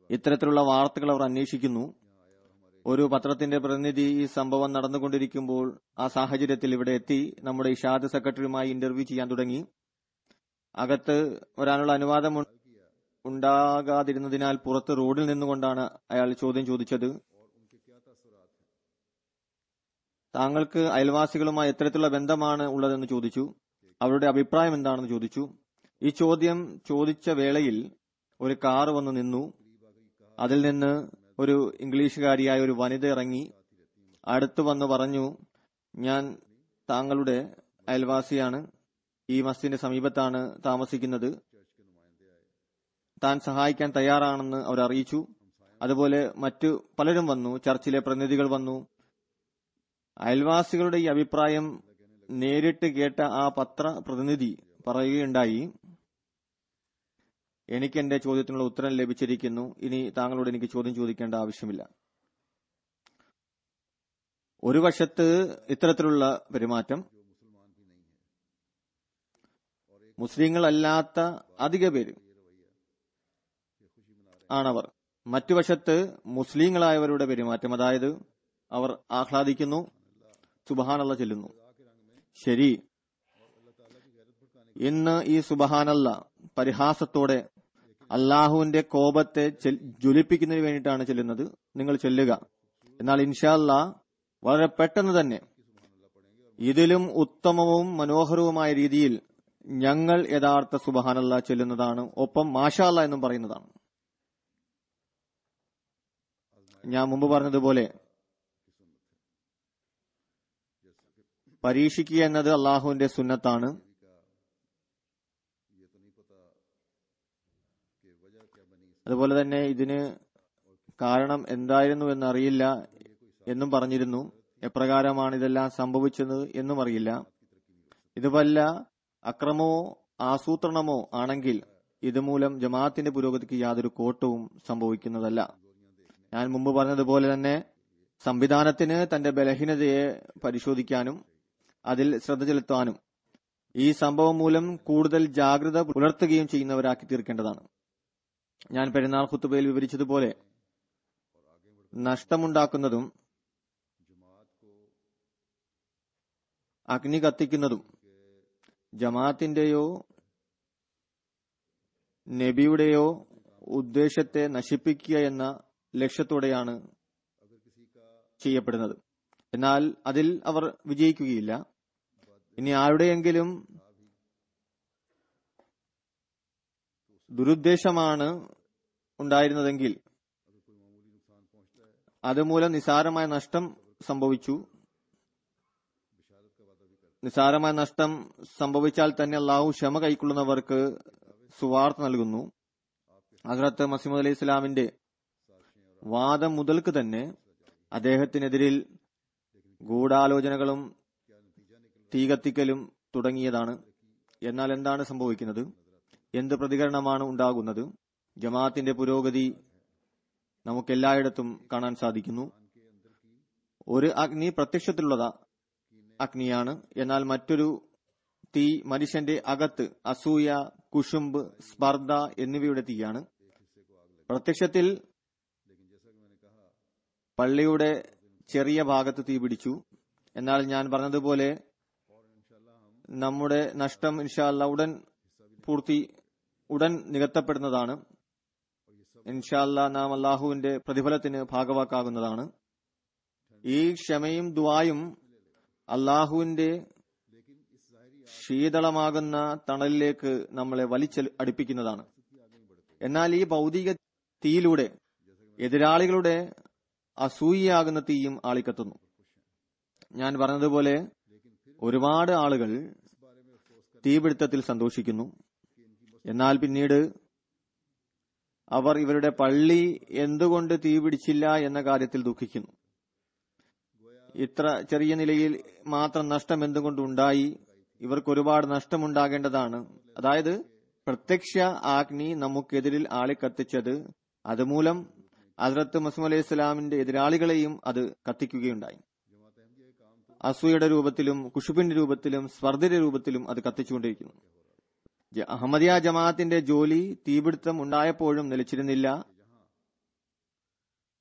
ഇത്തരത്തിലുള്ള വാർത്തകൾ അവർ അന്വേഷിക്കുന്നു. ഒരു പത്രത്തിന്റെ പ്രതിനിധി ഈ സംഭവം നടന്നുകൊണ്ടിരിക്കുമ്പോൾ ആ സാഹചര്യത്തിൽ ഇവിടെ എത്തി നമ്മുടെ ഇഷാദ് സെക്രട്ടറിയുമായി ഇന്റർവ്യൂ ചെയ്യാൻ തുടങ്ങി. അകത്ത് വരാനുള്ള അനുവാദം ഉണ്ടാകാതിരുന്നതിനാൽ പുറത്ത് റോഡിൽ നിന്നുകൊണ്ടാണ് അയാൾ ചോദ്യം ചോദിച്ചത്. താങ്കൾക്ക് അയൽവാസികളുമായി എത്തരത്തിലുള്ള ബന്ധമാണ് ഉള്ളതെന്ന് ചോദിച്ചു. അവരുടെ അഭിപ്രായം എന്താണെന്ന് ചോദിച്ചു. ഈ ചോദ്യം ചോദിച്ച വേളയിൽ ഒരു കാർ വന്നു നിന്നു. അതിൽ നിന്ന് ഒരു ഇംഗ്ലീഷുകാരിയായ ഒരു വനിത ഇറങ്ങി അടുത്തു വന്ന് പറഞ്ഞു, ഞാൻ താങ്കളുടെ അയൽവാസിയാണ്, ഈ മസ്ജിദിന്റെ സമീപത്താണ് താമസിക്കുന്നത്, താൻ സഹായിക്കാൻ തയ്യാറാണെന്ന് അവർ അറിയിച്ചു. അതുപോലെ മറ്റു പലരും വന്നു, ചർച്ചിലെ പ്രതിനിധികൾ വന്നു. അയൽവാസികളുടെ ഈ അഭിപ്രായം നേരിട്ട് കേട്ട ആ പത്ര പ്രതിനിധി പറയുകയുണ്ടായി, എനിക്ക് എന്റെ ചോദ്യത്തിനുള്ള ഉത്തരം ലഭിച്ചിരിക്കുന്നു, ഇനി താങ്കളോട് എനിക്ക് ചോദ്യം ചോദിക്കേണ്ട ആവശ്യമില്ല. ഒരു വശത്ത് ഇത്തരത്തിലുള്ള പെരുമാറ്റം, മുസ്ലിങ്ങളല്ലാത്ത അധിക പേര് ആണവർ. മറ്റു വശത്ത് മുസ്ലിങ്ങളായവരുടെ പെരുമാറ്റം, അതായത് അവർ ആഹ്ലാദിക്കുന്നു, സുബ്ഹാനല്ലാ ചൊല്ലുന്നു. ശരി, ഇന്ന് ഈ സുബ്ഹാനല്ലാ പരിഹാസത്തോടെ അള്ളാഹുവിന്റെ കോപത്തെ ജ്വലിപ്പിക്കുന്നതിന് വേണ്ടിയിട്ടാണ് ചെല്ലുന്നത്, നിങ്ങൾ ചെല്ലുക. എന്നാൽ ഇൻഷാ അല്ലാ വളരെ പെട്ടെന്ന് തന്നെ ഇതിലും ഉത്തമവും മനോഹരവുമായ രീതിയിൽ ഞങ്ങൾ യഥാർത്ഥ സുബ്ഹാനല്ലാ ചെല്ലുന്നതാണ്, ഒപ്പം മാഷാ അല്ലാ എന്നും പറയുന്നതാണ്. ഞാൻ മുമ്പ് പറഞ്ഞതുപോലെ പരീക്ഷിക്കുക എന്നത് അള്ളാഹുവിന്റെ സുന്നത്താണ്. അതുപോലെ തന്നെ ഇതിന് കാരണം എന്തായിരുന്നു എന്നറിയില്ല എന്നും പറഞ്ഞിരുന്നു. എപ്രകാരമാണ് ഇതെല്ലാം സംഭവിച്ചത് എന്നും അറിയില്ല. ഇത് വല്ല അക്രമമോ ആസൂത്രണമോ ആണെങ്കിൽ ഇതുമൂലം ജമാഅത്തിന്റെ പുരോഗതിക്ക് യാതൊരു കോട്ടവും സംഭവിക്കുന്നതല്ല. ഞാൻ മുമ്പ് പറഞ്ഞതുപോലെ തന്നെ സംവിധാനത്തിന് തന്റെ ബലഹീനതയെ പരിശോധിക്കാനും അതിൽ ശ്രദ്ധ ചെലുത്താനും ഈ സംഭവം മൂലം കൂടുതൽ ജാഗ്രത പുലർത്തുകയും ചെയ്യുന്നവരാക്കി തീർക്കേണ്ടതാണ്. ഞാൻ പെരുന്നാൾ ഖുതുബയിൽ വിവരിച്ചതുപോലെ നഷ്ടമുണ്ടാക്കുന്നതും അഗ്നി കത്തിക്കുന്നതും ജമാഅത്തിന്റെയോ നബിയുടെയോ ഉദ്ദേശത്തെ നശിപ്പിക്കുക എന്ന ലക്ഷ്യത്തോടെയാണ് ചെയ്യപ്പെടുന്നത്. എന്നാൽ അതിൽ അവർ വിജയിക്കുകയില്ല. ഇനി ആരുടെയെങ്കിലും ദുരുദ്ദേശമാണ് ഉണ്ടായിരുന്നതെങ്കിൽ അതുമൂലം നിസാരമായ നഷ്ടം സംഭവിച്ചു. നിസാരമായ നഷ്ടം സംഭവിച്ചാൽ തന്നെ അള്ളാഹു ക്ഷമ കൈക്കൊള്ളുന്നവർക്ക് സുവാർത്ത നൽകുന്നു. ഹസ്രത്ത് മസീഹ് അലൈഹി ഇസ്ലാമിന്റെ വാദം മുതൽക്ക് തന്നെ അദ്ദേഹത്തിനെതിരിൽ ഗൂഢാലോചനകളും തീകത്തിക്കലും തുടങ്ങിയതാണ്. എന്നാൽ എന്താണ് സംഭവിക്കുന്നത്? എന്ത് പ്രതികരണമാണ് ഉണ്ടാകുന്നത്? ജമാഅത്തിന്റെ പുരോഗതി നമുക്കെല്ലായിടത്തും കാണാൻ സാധിക്കുന്നു. ഒരു അഗ്നി പ്രത്യക്ഷത്തിലുള്ള അഗ്നിയാണ്, എന്നാൽ മറ്റൊരു തീ മനുഷ്യന്റെ അകത്ത് അസൂയ, കുശുമ്പ്, സ്പർദ്ധ എന്നിവയുടെ തീയാണ്. പ്രത്യക്ഷത്തിൽ പള്ളിയുടെ ചെറിയ ഭാഗത്ത് തീ പിടിച്ചു. എന്നാൽ ഞാൻ പറഞ്ഞതുപോലെ നമ്മുടെ നഷ്ടം ഇൻഷാ അല്ലാഹ് ഉടൻ നികത്തപ്പെടുന്നതാണ്. ഇൻഷാ അല്ലാഹ് നാം അള്ളാഹുവിന്റെ പ്രതിഫലത്തിന് ഭാഗവാക്കാകുന്നതാണ്. ഈ ക്ഷമയും ദുആയും അള്ളാഹുവിന്റെ ശീതളമാകുന്ന തണലിലേക്ക് നമ്മളെ അടുപ്പിക്കുന്നതാണ്. എന്നാൽ ഈ ഭൗതിക തീയിലൂടെ എതിരാളികളുടെ അസൂയയാകുന്ന തീയും ആളിക്കത്തുന്നു. ഞാൻ പറഞ്ഞതുപോലെ ഒരുപാട് ആളുകൾ തീപിടുത്തത്തിൽ സന്തോഷിക്കുന്നു. എന്നാൽ പിന്നീട് അവർ ഇവരുടെ പള്ളി എന്തുകൊണ്ട് തീപിടിച്ചില്ല എന്ന കാര്യത്തിൽ ദുഃഖിക്കുന്നു. ഇത്ര ചെറിയ നിലയിൽ മാത്രം നഷ്ടം എന്തുകൊണ്ടുണ്ടായി? ഇവർക്ക് ഒരുപാട് നഷ്ടമുണ്ടാകേണ്ടതാണ്. അതായത് പ്രത്യക്ഷ അഗ്നി നമുക്കെതിരിൽ ആളിക്കത്തിച്ചത് അതുമൂലം ഹസ്രത്ത് മസീഹ് അലൈഹി ഇസ്ലാമിന്റെ എതിരാളികളെയും അത് കത്തിക്കുകയുണ്ടായി. അസൂയയുടെ രൂപത്തിലും കുശുബിന്റെ രൂപത്തിലും സ്പർദ്ധയുടെ രൂപത്തിലും അത് കത്തിച്ചുകൊണ്ടിരിക്കുന്നു. അഹമ്മദിയ ജമാഅത്തിന്റെ ജോലി തീപിടുത്തം ഉണ്ടായപ്പോഴും നിലച്ചിരുന്നില്ല.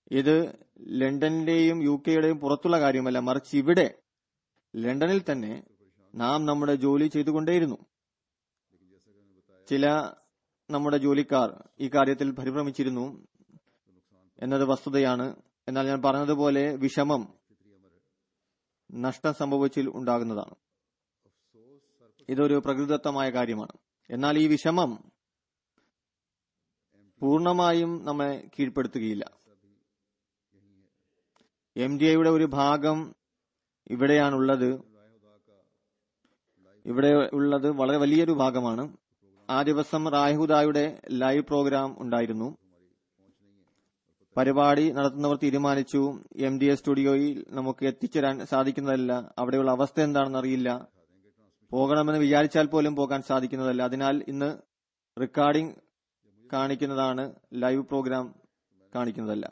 ഇത് ലണ്ടനിലെയും UK-യുടെയും പുറത്തുള്ള കാര്യമല്ല, മറിച്ച് ഇവിടെ ലണ്ടനിൽ തന്നെ നാം നമ്മുടെ ജോലി ചെയ്തുകൊണ്ടേയിരുന്നു. ചില നമ്മുടെ ജോലിക്കാർ ഈ കാര്യത്തിൽ പരിഭ്രമിച്ചിരുന്നു എന്നത് വസ്തുതയാണ്. എന്നാൽ ഞാൻ പറഞ്ഞതുപോലെ വിഷമം നഷ്ടം സംഭവിച്ചിൽ ഉണ്ടാകുന്നതാണ്. ഇതൊരു പ്രകൃതിദത്തമായ കാര്യമാണ്. എന്നാൽ ഈ വിഷമം പൂർണ്ണമായും നമ്മെ കീഴ്പ്പെടുത്തുകയില്ല. MDIയുടെ ഒരു ഭാഗം ഇവിടെയാണുള്ളത്. ഇവിടെ ഉള്ളത് വളരെ വലിയൊരു ഭാഗമാണ്. ആ ദിവസം റായ്ഹുദായുടെ ലൈവ് പ്രോഗ്രാം ഉണ്ടായിരുന്നു. പരിപാടി നടത്തുന്നവർ തീരുമാനിച്ചു MDA സ്റ്റുഡിയോയിൽ നമുക്ക് എത്തിച്ചേരാൻ സാധിക്കുന്നതല്ല, അവിടെയുള്ള അവസ്ഥ എന്താണെന്ന് അറിയില്ല, പോകണമെന്ന് വിചാരിച്ചാൽ പോലും പോകാൻ സാധിക്കുന്നതല്ല. അതിനാൽ ഇന്ന് റെക്കോർഡിംഗ് കാണിക്കുന്നതാണ്, ലൈവ് പ്രോഗ്രാം കാണിക്കുന്നതല്ല.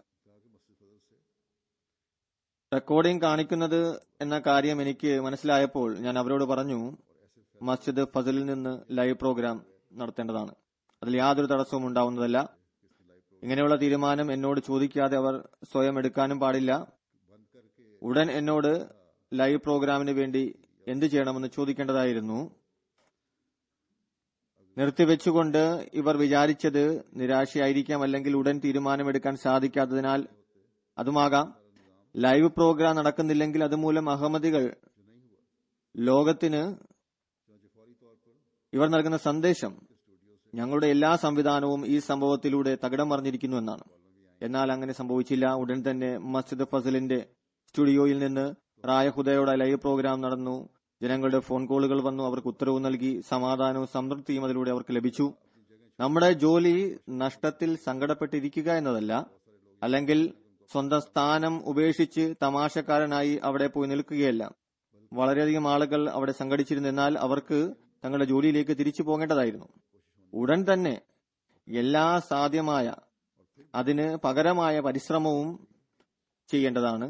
റെക്കോർഡിംഗ് കാണിക്കുന്നത് എന്ന കാര്യം എനിക്ക് മനസ്സിലായപ്പോൾ ഞാൻ അവരോട് പറഞ്ഞു, മസ്ജിദ് ഫസലിൽ നിന്ന് ലൈവ് പ്രോഗ്രാം നടത്തേണ്ടതാണ്. അതിൽ യാതൊരു തടസ്സവും ഉണ്ടാവുന്നതല്ല. ഇങ്ങനെയുള്ള തീരുമാനം എന്നോട് ചോദിക്കാതെ അവർ സ്വയം എടുക്കാനും പാടില്ല. ഉടൻ എന്നോട് ലൈവ് പ്രോഗ്രാമിന് വേണ്ടി എന്ത് ചെയ്യണമെന്ന് ചോദിക്കേണ്ടതായിരുന്നു. നിർത്തിവെച്ചുകൊണ്ട് ഇവർ വിചാരിച്ചത് നിരാശയായിരിക്കാം, അല്ലെങ്കിൽ ഉടൻ തീരുമാനമെടുക്കാൻ സാധിക്കാത്തതിനാൽ അതുമാകാം. ലൈവ് പ്രോഗ്രാം നടക്കുന്നില്ലെങ്കിൽ അതുമൂലം അഹമ്മദികൾ ലോകത്തിന് ഇവർ നൽകുന്ന സന്ദേശം ഞങ്ങളുടെ എല്ലാ സംവിധാനവും ഈ സംഭവത്തിലൂടെ തകിടം മറിഞ്ഞിരിക്കുന്നു എന്നാണ്. എന്നാൽ അങ്ങനെ സംഭവിച്ചില്ല. ഉടൻ തന്നെ മസ്ജിദ് ഫസലിന്റെ സ്റ്റുഡിയോയിൽ നിന്ന് റായ്ഹുദയുടെ ലൈവ് പ്രോഗ്രാം നടന്നു. ജനങ്ങളുടെ ഫോൺ കോളുകൾ വന്നു. അവർക്ക് ഉത്തരവ് നൽകി. സമാധാനവും സംതൃപ്തിയും അതിലൂടെ അവർക്ക് ലഭിച്ചു. നമ്മുടെ ജോലി നഷ്ടത്തിൽ സങ്കടപ്പെട്ടിരിക്കുക എന്നതല്ല, അല്ലെങ്കിൽ സ്വന്തം സ്ഥാനം ഉപേക്ഷിച്ച് തമാശക്കാരനായി അവിടെ പോയി നിൽക്കുകയല്ല. വളരെയധികം ആളുകൾ അവിടെ സംഘടിച്ചിരുന്നു. എന്നാൽ അവർക്ക് തങ്ങളുടെ ജോലിയിലേക്ക് തിരിച്ചു പോകേണ്ടതായിരുന്നു. ഉടൻ തന്നെ എല്ലാ സാധ്യമായ അതിന് പകരമായ പരിശ്രമവും ചെയ്യേണ്ടതാണ്,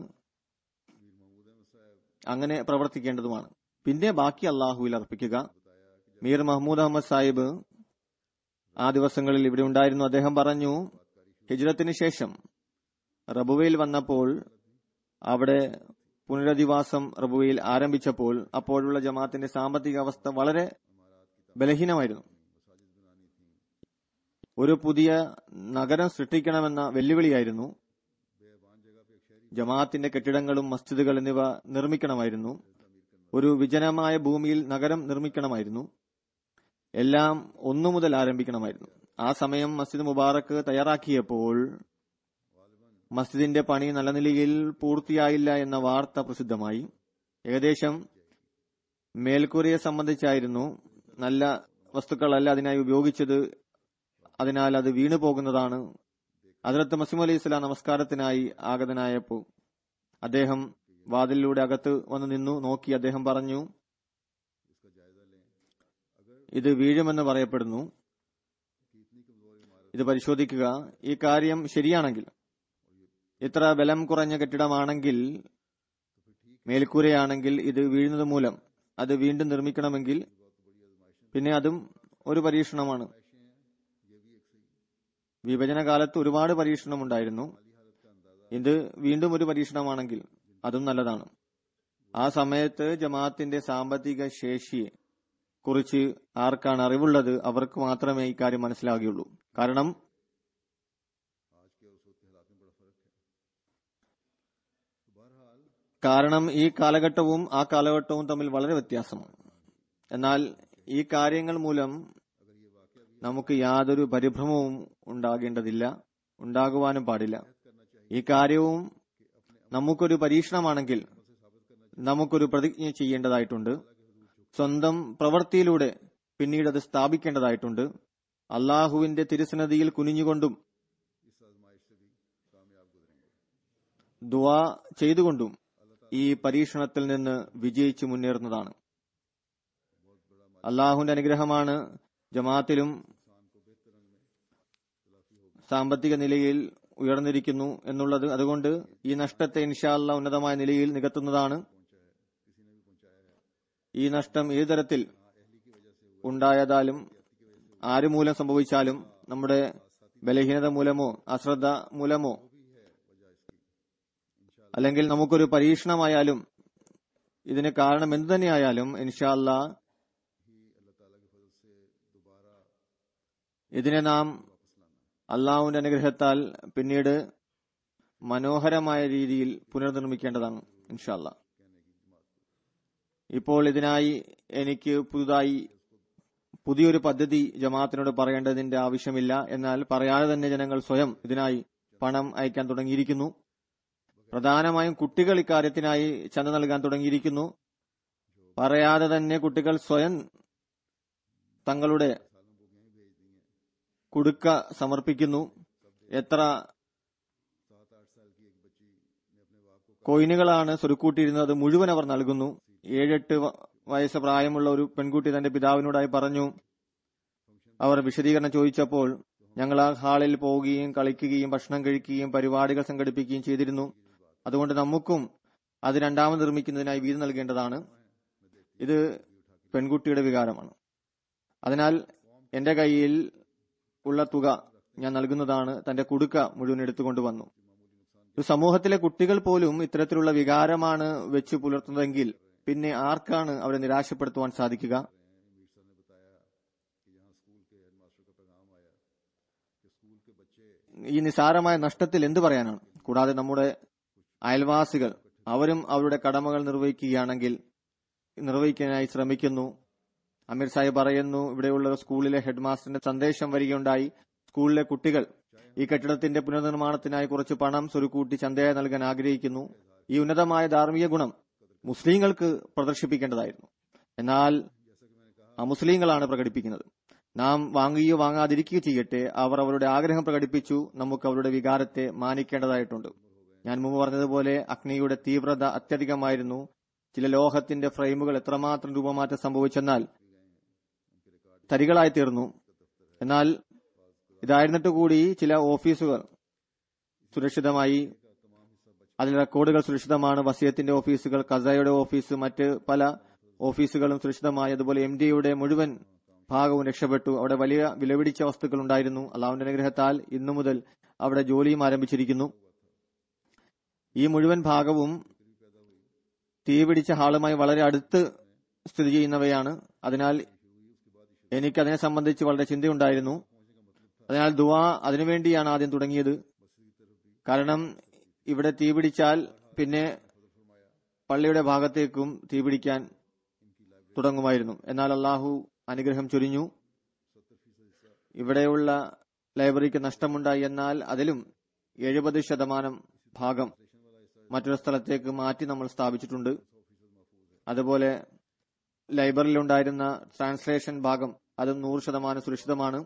അങ്ങനെ പ്രവർത്തിക്കേണ്ടതുമാണ്. പിന്നെ ബാക്കി അള്ളാഹുവിൽ അർപ്പിക്കുക. മീർ മഹ്മൂദ് അഹമ്മദ് സാഹിബ് ആ ദിവസങ്ങളിൽ ഇവിടെ ഉണ്ടായിരുന്നു. അദ്ദേഹം പറഞ്ഞു, ഹിജ്റത്തിന് ശേഷം റബുവയിൽ വന്നപ്പോൾ, അവിടെ പുനരധിവാസം റബുവയിൽ ആരംഭിച്ചപ്പോൾ, അപ്പോഴുള്ള ജമാഅത്തിന്റെ സാമ്പത്തിക അവസ്ഥ വളരെ ബലഹീനമായിരുന്നു. ഒരു പുതിയ നഗരം സൃഷ്ടിക്കണമെന്ന വെല്ലുവിളിയായിരുന്നു. ജമാഅത്തിന്റെ കെട്ടിടങ്ങളും മസ്ജിദുകൾ എന്നിവ നിർമ്മിക്കണമായിരുന്നു. ഒരു വിജനമായ ഭൂമിയിൽ നഗരം നിർമ്മിക്കണമായിരുന്നു. എല്ലാം ഒന്നു മുതൽ ആരംഭിക്കണമായിരുന്നു. ആ സമയം മസ്ജിദ് മുബാറക്ക് തയ്യാറാക്കിയപ്പോൾ മസ്ജിദിന്റെ പണി നല്ല നിലയിൽ പൂർത്തിയായില്ല എന്ന വാർത്ത പ്രസിദ്ധമായി. ഏകദേശം മേൽക്കൂരയെ സംബന്ധിച്ചായിരുന്നു. നല്ല വസ്തുക്കളല്ല അതിനായി ഉപയോഗിച്ചത്, അതിനാൽ അത് വീണു പോകുന്നതാണ്. ഹദ്റത്ത് മസീഹ് അലൈഹി സ്വലാം നമസ്കാരത്തിനായി ആഗതനായപ്പോൾ അദ്ദേഹം വാതിലിലൂടെ അകത്ത് വന്നു നിന്നു. നോക്കി അദ്ദേഹം പറഞ്ഞു, ഇത് വീഴുമെന്ന് പറയപ്പെടുന്നു, ഇത് പരിശോധിക്കുക. ഈ കാര്യം ശരിയാണെങ്കിൽ, ഇത്ര ബലം കുറഞ്ഞ കെട്ടിടമാണെങ്കിൽ, മേൽക്കൂരയാണെങ്കിൽ ഇത് വീഴുന്നത് മൂലം അത് വീണ്ടും നിർമ്മിക്കണമെങ്കിൽ പിന്നെ അതും ഒരു പരീക്ഷണമാണ്. വിഭജന കാലത്ത് ഒരുപാട് പരീക്ഷണം ഉണ്ടായിരുന്നു. ഇത് വീണ്ടും ഒരു പരീക്ഷണമാണെങ്കിൽ അതും നല്ലതാണ്. ആ സമയത്ത് ജമാഅത്തിന്റെ സാമ്പത്തിക ശേഷിയെ കുറിച്ച് ആർക്കാണ് അറിവുള്ളത്, അവർക്ക് മാത്രമേ ഇക്കാര്യം മനസ്സിലാകുകയുള്ളൂ. കാരണം ഈ കാലഘട്ടവും ആ കാലഘട്ടവും തമ്മിൽ വളരെ വ്യത്യാസമാണ്. എന്നാൽ ഈ കാര്യങ്ങൾ മൂലം നമുക്ക് യാതൊരു പരിഭ്രമവും ഉണ്ടാകേണ്ടതില്ല, ഉണ്ടാകുവാനും പാടില്ല. ഈ കാര്യവും നമുക്കൊരു പരീക്ഷണമാണെങ്കിൽ നമുക്കൊരു പ്രതിജ്ഞ ചെയ്യേണ്ടതായിട്ടുണ്ട്. സ്വന്തം പ്രവൃത്തിയിലൂടെ പിന്നീട് അത് സ്ഥാപിക്കേണ്ടതായിട്ടുണ്ട്. അള്ളാഹുവിന്റെ തിരുസന്നിധിയിൽ കുനിഞ്ഞുകൊണ്ടും ദുആ ചെയ്തുകൊണ്ടും ഈ പരീക്ഷണത്തിൽ നിന്ന് വിജയിച്ചു മുന്നേറുന്നതാണ്. അള്ളാഹുവിന്റെ അനുഗ്രഹമാണ് ജമാഅത്തിലും സാമ്പത്തിക നിലയിൽ ഉയർന്നിരിക്കുന്നു എന്നുള്ളത്. അതുകൊണ്ട് ഈ നഷ്ടത്തെ ഇൻഷാ അല്ലാഹ് ഉന്നതമായ നിലയിൽ നികത്തുന്നതാണ്. ഈ നഷ്ടം ഏതു തരത്തിൽ ഉണ്ടായതാലും ആര് മൂലം സംഭവിച്ചാലും, നമ്മുടെ ബലഹീനത മൂലമോ അശ്രദ്ധ മൂലമോ അല്ലെങ്കിൽ നമുക്കൊരു പരീക്ഷണമായാലും ഇതിന് കാരണം എന്തു തന്നെയായാലും ഇൻഷാ അല്ലാ ഇതിനെ നാം അള്ളാഹുവിന്റെ അനുഗ്രഹത്താൽ പിന്നീട് മനോഹരമായ രീതിയിൽ പുനർനിർമ്മിക്കേണ്ടതാണ് ഇൻഷാ അല്ലാ. ഇപ്പോൾ ഇതിനായി എനിക്ക് പുതിയൊരു പദ്ധതി ജമാഅത്തിനോട് പറയേണ്ടതിന്റെ ആവശ്യമില്ല. എന്നാൽ പറയാതെ തന്നെ ജനങ്ങൾ സ്വയം ഇതിനായി പണം അയക്കാൻ തുടങ്ങിയിരിക്കുന്നു. പ്രധാനമായും കുട്ടികൾ ഇക്കാര്യത്തിനായി ചന്ത നൽകാൻ തുടങ്ങിയിരിക്കുന്നു. പറയാതെ തന്നെ കുട്ടികൾ സ്വയം തങ്ങളുടെ കുടുക്ക സമർപ്പിക്കുന്നു. എത്ര കോയിനുകളാണ് സ്വരുക്കൂട്ടിയിരുന്നത് അത് മുഴുവൻ അവർ നൽകുന്നു. 7-8 വയസ്സ് പ്രായമുള്ള ഒരു പെൺകുട്ടി തന്റെ പിതാവിനോടായി പറഞ്ഞു. അവർ വിശദീകരണം ചോദിച്ചപ്പോൾ ഞങ്ങൾ ആ ഹാളിൽ പോവുകയും കളിക്കുകയും ഭക്ഷണം കഴിക്കുകയും പരിപാടികൾ സംഘടിപ്പിക്കുകയും ചെയ്തിരുന്നു. അതുകൊണ്ട് നമുക്കും അത് രണ്ടാമത് നിർമ്മിക്കുന്നതിനായി വീതം നൽകേണ്ടതാണ്. ഇത് പെൺകുട്ടിയുടെ വികാരമാണ്. അതിനാൽ എന്റെ കയ്യിൽ ഉള്ള തുക ഞാൻ നൽകുന്നതാണ്. തന്റെ കുടുക്ക മുഴുവൻ എടുത്തുകൊണ്ടുവന്നു. സമൂഹത്തിലെ കുട്ടികൾ പോലും ഇത്തരത്തിലുള്ള വികാരമാണ് വെച്ച് പുലർത്തുന്നതെങ്കിൽ പിന്നെ ആർക്കാണ് അവരെ നിരാശപ്പെടുത്തുവാൻ സാധിക്കുക? ഈ നിസാരമായ നഷ്ടത്തിൽ എന്ത് പറയാനാണ്? കൂടാതെ നമ്മുടെ അയൽവാസികൾ അവരും അവരുടെ കടമകൾ നിർവഹിക്കാനായി ശ്രമിക്കുന്നു. അമീർ സാഹിബ് പറയുന്നു, ഇവിടെയുള്ള സ്കൂളിലെ ഹെഡ് മാസ്റ്ററിന്റെ സന്ദേശം വരികയുണ്ടായി. സ്കൂളിലെ കുട്ടികൾ ഈ കെട്ടിടത്തിന്റെ പുനർനിർമ്മാണത്തിനായി കുറച്ച് പണം സ്വരുക്കൂട്ടി ചന്തയായി നൽകാൻ ആഗ്രഹിക്കുന്നു. ഈ ഉന്നതമായ ധാർമ്മിക ഗുണം മുസ്ലിങ്ങൾക്ക് പ്രദർശിപ്പിക്കേണ്ടതായിരുന്നു. എന്നാൽ അമുസ്ലിങ്ങളാണ് പ്രകടിപ്പിക്കുന്നത്. നാം വാങ്ങുകയോ വാങ്ങാതിരിക്കുകയോ ചെയ്യട്ടെ, അവർ അവരുടെ ആഗ്രഹം പ്രകടിപ്പിച്ചു. നമുക്ക് അവരുടെ വികാരത്തെ മാനിക്കേണ്ടതായിട്ടുണ്ട്. ഞാൻ മുമ്പ് പറഞ്ഞതുപോലെ അഗ്നിയുടെ തീവ്രത അത്യധികമായിരുന്നു. ചില ലോഹത്തിന്റെ ഫ്രെയിമുകൾ എത്രമാത്രം രൂപമാറ്റം സംഭവിച്ചെന്നാൽ തരികളായി തീർന്നു. എന്നാൽ ഇതായിരുന്നിട്ട് കൂടി ചില ഓഫീസുകൾ സുരക്ഷിതമായി, അതിൽ റെക്കോർഡുകൾ സുരക്ഷിതമാണ്. വസിയത്തിന്റെ ഓഫീസുകൾ, ഖസായുടെ ഓഫീസ്, മറ്റ് പല ഓഫീസുകളും സുരക്ഷിതമായി. അതുപോലെ MD-യുടെ മുഴുവൻ ഭാഗവും രക്ഷപ്പെട്ടു. അവിടെ വലിയ വിലപിടിച്ച വസ്തുക്കൾ ഉണ്ടായിരുന്നു. അള്ളാഹുവിന്റെ അനുഗ്രഹത്താൽ ഇന്നു മുതൽ അവിടെ ജോലിയും ആരംഭിച്ചിരിക്കുന്നു. ഈ മുഴുവൻ ഭാഗവും തീപിടിച്ച ഹാളുമായി വളരെ അടുത്ത് സ്ഥിതി ചെയ്യുന്നവയാണ്. അതിനാൽ എനിക്ക് അതിനെ സംബന്ധിച്ച് വളരെ ചിന്തയുണ്ടായിരുന്നു. അതിനാൽ ദുആ അതിനുവേണ്ടിയാണ് ആദ്യം തുടങ്ങിയത്. കാരണം ഇവിടെ തീപിടിച്ചാൽ പിന്നെ പള്ളിയുടെ ഭാഗത്തേക്കും തീപിടിക്കാൻ തുടങ്ങുമായിരുന്നു. എന്നാൽ അള്ളാഹു അനുഗ്രഹം ചൊരിഞ്ഞു. ഇവിടെയുള്ള ലൈബ്രറിക്ക് നഷ്ടമുണ്ടായി. എന്നാൽ അതിലും 70% ഭാഗം മറ്റൊരു സ്ഥലത്തേക്ക് മാറ്റി നമ്മൾ സ്ഥാപിച്ചിട്ടുണ്ട്. അതുപോലെ ലൈബ്രറിയിലുണ്ടായിരുന്ന ട്രാൻസ്ലേഷൻ ഭാഗം അതും 100% സുരക്ഷിതമാണ്.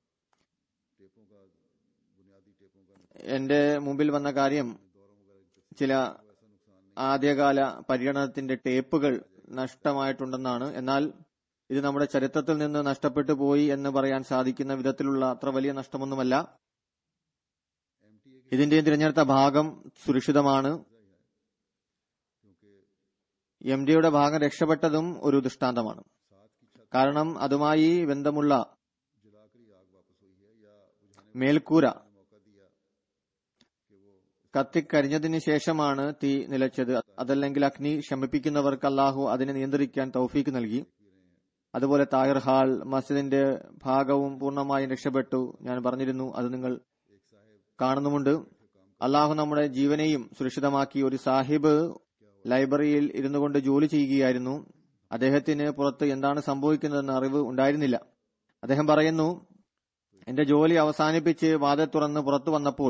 എന്റെ മുമ്പിൽ വന്ന കാര്യം ചില ആദ്യകാല പര്യടനത്തിന്റെ ടേപ്പുകൾ നഷ്ടമായിട്ടുണ്ടെന്നാണ്. എന്നാൽ ഇത് നമ്മുടെ ചരിത്രത്തിൽ നിന്ന് നഷ്ടപ്പെട്ടു പോയി എന്ന് പറയാൻ സാധിക്കുന്ന വിധത്തിലുള്ള അത്ര വലിയ നഷ്ടമൊന്നുമല്ല. ഇതിന്റെയും തിരഞ്ഞെടുത്ത ഭാഗം സുരക്ഷിതമാണ്. MD-യുടെ ഭാഗം രക്ഷപ്പെട്ടതും ഒരു ദൃഷ്ടാന്തമാണ്. കാരണം അതുമായി ബന്ധമുള്ള മേൽക്കൂര കത്തിക്കരിഞ്ഞതിന് ശേഷമാണ് തീ നിലച്ചത്. അതല്ലെങ്കിൽ അഗ്നി ശമിപ്പിക്കുന്നവർക്ക് അല്ലാഹു അതിനെ നിയന്ത്രിക്കാൻ തൗഫീക്ക് നൽകി. അതുപോലെ താഹിർ ഹാൾ മസ്ജിദിന്റെ ഭാഗവും പൂർണ്ണമായും രക്ഷപ്പെട്ടു. ഞാൻ പറഞ്ഞിരുന്നു, അത് നിങ്ങൾ കാണുന്നുമുണ്ട്. അല്ലാഹു നമ്മുടെ ജീവനെയും സുരക്ഷിതമാക്കി. ഒരു സാഹിബ് ലൈബ്രറിയിൽ ഇരുന്നു കൊണ്ട് ജോലി ചെയ്യുകയായിരുന്നു. അദ്ദേഹത്തിന് പുറത്ത് എന്താണ് സംഭവിക്കുന്നതെന്ന് അറിവ് ഉണ്ടായിരുന്നില്ല. അദ്ദേഹം പറയുന്നു, എന്റെ ജോലി അവസാനിപ്പിച്ച് വാതിൽ തുറന്ന് പുറത്തു വന്നപ്പോൾ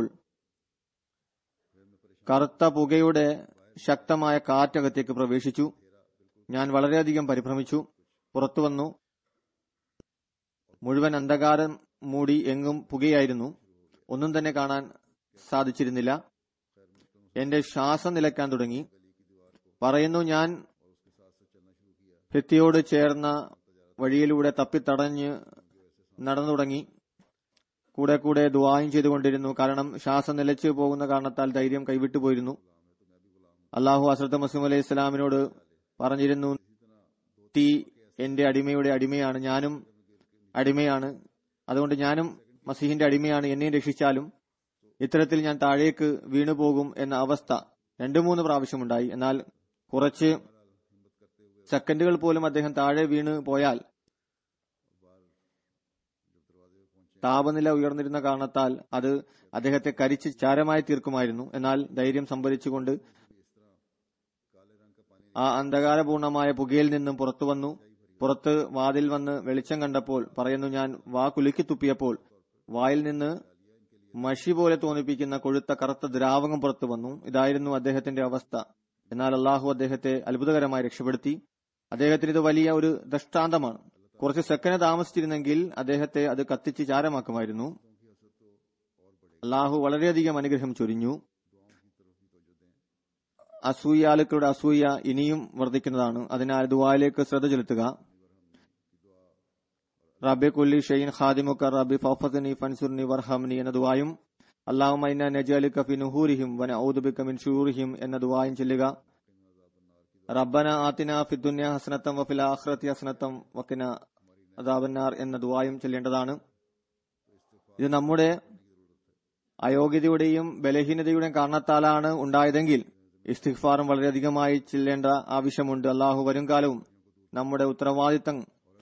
കറുത്ത പുകയുടെ ശക്തമായ കാറ്റകത്തേക്ക് പ്രവേശിച്ചു. ഞാൻ വളരെയധികം പരിഭ്രമിച്ചു. പുറത്തു വന്നു. മുഴുവൻ അന്ധകാരം മൂടി, എങ്ങും പുകയായിരുന്നു. ഒന്നും തന്നെ കാണാൻ സാധിച്ചിരുന്നില്ല. എന്റെ ശ്വാസം നിലയ്ക്കാൻ തുടങ്ങി. പറയുന്നു, ഞാൻ ഭിത്തിയോട് ചേർന്ന വഴിയിലൂടെ തപ്പിത്തടഞ്ഞ് നടന്നു തുടങ്ങി. കൂടെ കൂടെ ദുആയും ചെയ്തുകൊണ്ടിരുന്നു. കാരണം ശ്വാസം നിലച്ചു പോകുന്ന കാരണത്താൽ ധൈര്യം കൈവിട്ടു പോയിരുന്നു. അള്ളാഹു ഹസ്രത്ത് മസീഹ് അലൈഹി ഇസ്ലാമിനോട് പറഞ്ഞിരുന്നു, തീ എന്റെ അടിമയുടെ അടിമയാണ്, ഞാനും അടിമയാണ്. അതുകൊണ്ട് ഞാനും മസീഹിന്റെ അടിമയാണ്. എന്നെയും രക്ഷിച്ചാലും ഇത്തരത്തിൽ ഞാൻ താഴേക്ക് വീണുപോകും എന്ന അവസ്ഥ 2-3 പ്രാവശ്യമുണ്ടായി. എന്നാൽ കുറച്ച് സെക്കൻഡുകൾ പോലും അദ്ദേഹം താഴെ വീണ് പോയാൽ താപനില ഉയർന്നിരുന്ന കാരണത്താൽ അത് അദ്ദേഹത്തെ കരിച്ച് ചാരമായി തീർക്കുമായിരുന്നു. എന്നാൽ ധൈര്യം സംഭരിച്ചുകൊണ്ട് ആ അന്ധകാരപൂർണമായ പുകയിൽ നിന്നും പുറത്തു വന്നു. പുറത്ത് വാതിൽ വന്ന് വെളിച്ചം കണ്ടപ്പോൾ പറയുന്നു, ഞാൻ വാ കുലുക്കി തുപ്പിയപ്പോൾ വായിൽ നിന്ന് മഷി പോലെ തോന്നിപ്പിക്കുന്ന കൊഴുത്ത കറുത്ത ദ്രാവകം പുറത്തു വന്നു. ഇതായിരുന്നു അദ്ദേഹത്തിന്റെ അവസ്ഥ. എന്നാൽ അള്ളാഹു അദ്ദേഹത്തെ അത്ഭുതകരമായി രക്ഷപ്പെടുത്തി. അദ്ദേഹത്തിന് ഇത് വലിയ ഒരു ദൃഷ്ടാന്തമാണ്. കുറച്ച് സെക്കൻഡ് താമസിച്ചിരുന്നെങ്കിൽ അദ്ദേഹത്തെ അത് കത്തിച്ച് ചാരമാക്കുമായിരുന്നു. അള്ളാഹു വളരെയധികം അനുഗ്രഹം ചൊരിഞ്ഞു. അസൂയാലുക്കളുടെ അസൂയ ഇനിയും വർദ്ധിക്കുന്നതാണ്. അതിനാൽ ദുആയിലേക്ക് ശ്രദ്ധ ചെലുത്തുക. റബ്ബി കുല്ലി ഷൈഇൻ ഖാദിമുക റബ്ബി ഫഫദ്നി ഫൻസുർനി വർഹംനി എന്ന ദുആയും അല്ലാഹുമ്മ ഇന്നാ നജഅലുക ഫി നുഹൂരിഹിം വനഊദു ബിക മിൻ ശുറൂരിഹിം എന്ന ദുആയും ചൊല്ലുക. റബ്ബന ആതിനാ ഫിദ് ദുനിയ ഹസനതൻ വഫിൽ ആഖിറതി ഹസനതൻ വഖിന അദാബന്നാർ എന്ന ദുആയും ചൊല്ലേണ്ടതാണ്. ഇത് നമ്മുടെ അയോഗ്യതയുടെയും ബലഹീനതയുടെയും കാരണത്താലാണ് ഉണ്ടായതെങ്കിൽ ഇസ്തിഗ്ഫാറും വളരെയധികമായി ചെല്ലേണ്ട ആവശ്യമുണ്ട്. അള്ളാഹു വരുംകാലവും നമ്മുടെ ഉത്തരവാദിത്തം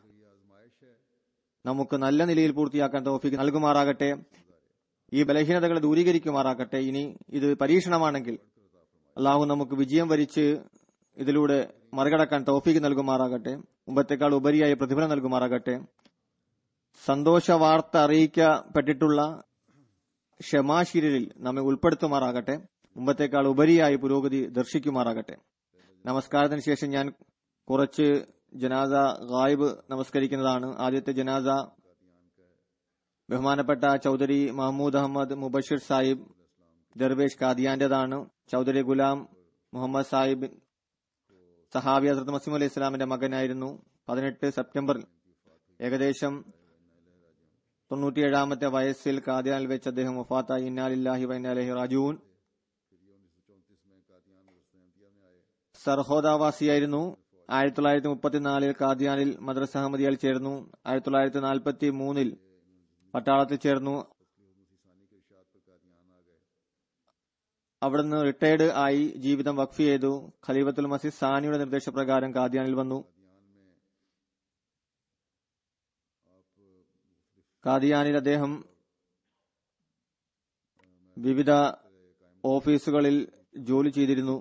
നമുക്ക് നല്ല നിലയിൽ പൂർത്തിയാക്കാൻ തൗഫീഖ് നൽകുമാറാകട്ടെ. ഈ ബലഹീനതകളെ ദൂരീകരിക്കുമാറാകട്ടെ. ഇനി ഇത് പരീക്ഷണമാണെങ്കിൽ അള്ളാഹു നമുക്ക് വിജയം വരിച്ച് ഇതിലൂടെ മറികടക്കാൻ തൗഫീഖ് നൽകുമാറാകട്ടെ. മുമ്പത്തേക്കാൾ ഉപരിയായി പ്രതിഫലം നൽകുമാറാകട്ടെ. സന്തോഷ വാർത്ത അറിയിക്കപ്പെട്ടിട്ടുള്ള ക്ഷമാശീലരിൽ നമ്മെ ഉൾപ്പെടുത്തുമാറാകട്ടെ. മുമ്പത്തേക്കാൾ ഉപരിയായി പുരോഗതി ദർശിക്കുമാറാകട്ടെ. നമസ്കാരത്തിന് ശേഷം ഞാൻ കുറച്ച് ജനാസ ഗായിബ് നമസ്കരിക്കുന്നതാണ്. ആദ്യത്തെ ജനാസ ബഹുമാനപ്പെട്ട ചൌധരി മഹമ്മൂദ് അഹമ്മദ് മുബഷിർ സാഹിബ് ദർവേഷ് കാദിയാന്റേതാണ്. ചൌധരി ഗുലാം മുഹമ്മദ് സാഹിബ് സഹാബി ഹസ്രത്ത് മസീഹ് അലൈഹി ഇസ്ലാമിന്റെ മകനായിരുന്നു. 18 സെപ്റ്റംബറിൽ ഏകദേശം 97-ാമത്തെ വയസ്സിൽ കാദിയാനിൽ വെച്ച് അദ്ദേഹം വഫാത്തായി. ഇന്നാ ലില്ലാഹി വ ഇന്നാ ഇലൈഹി റാജിഊൻ. സർഹോദാവാസിയായിരുന്നു. 1934 കാദിയാനിൽ മദ്രസ അഹമ്മദിയയിൽ ചേർന്നു. 1943 പട്ടാളത്തിൽ ചേർന്നു. അവിടുന്ന് റിട്ടയർഡ് ആയി ജീവിതം വഖഫ് ചെയ്തു. ഖലീഫത്തുൽ മസീഹ് സാനിയുടെ നിർദ്ദേശപ്രകാരം കാദിയാനിൽ വന്നു. കാദിയാനിൽ അദ്ദേഹം വിവിധ ഓഫീസുകളിൽ ജോലി ചെയ്തിരുന്നു.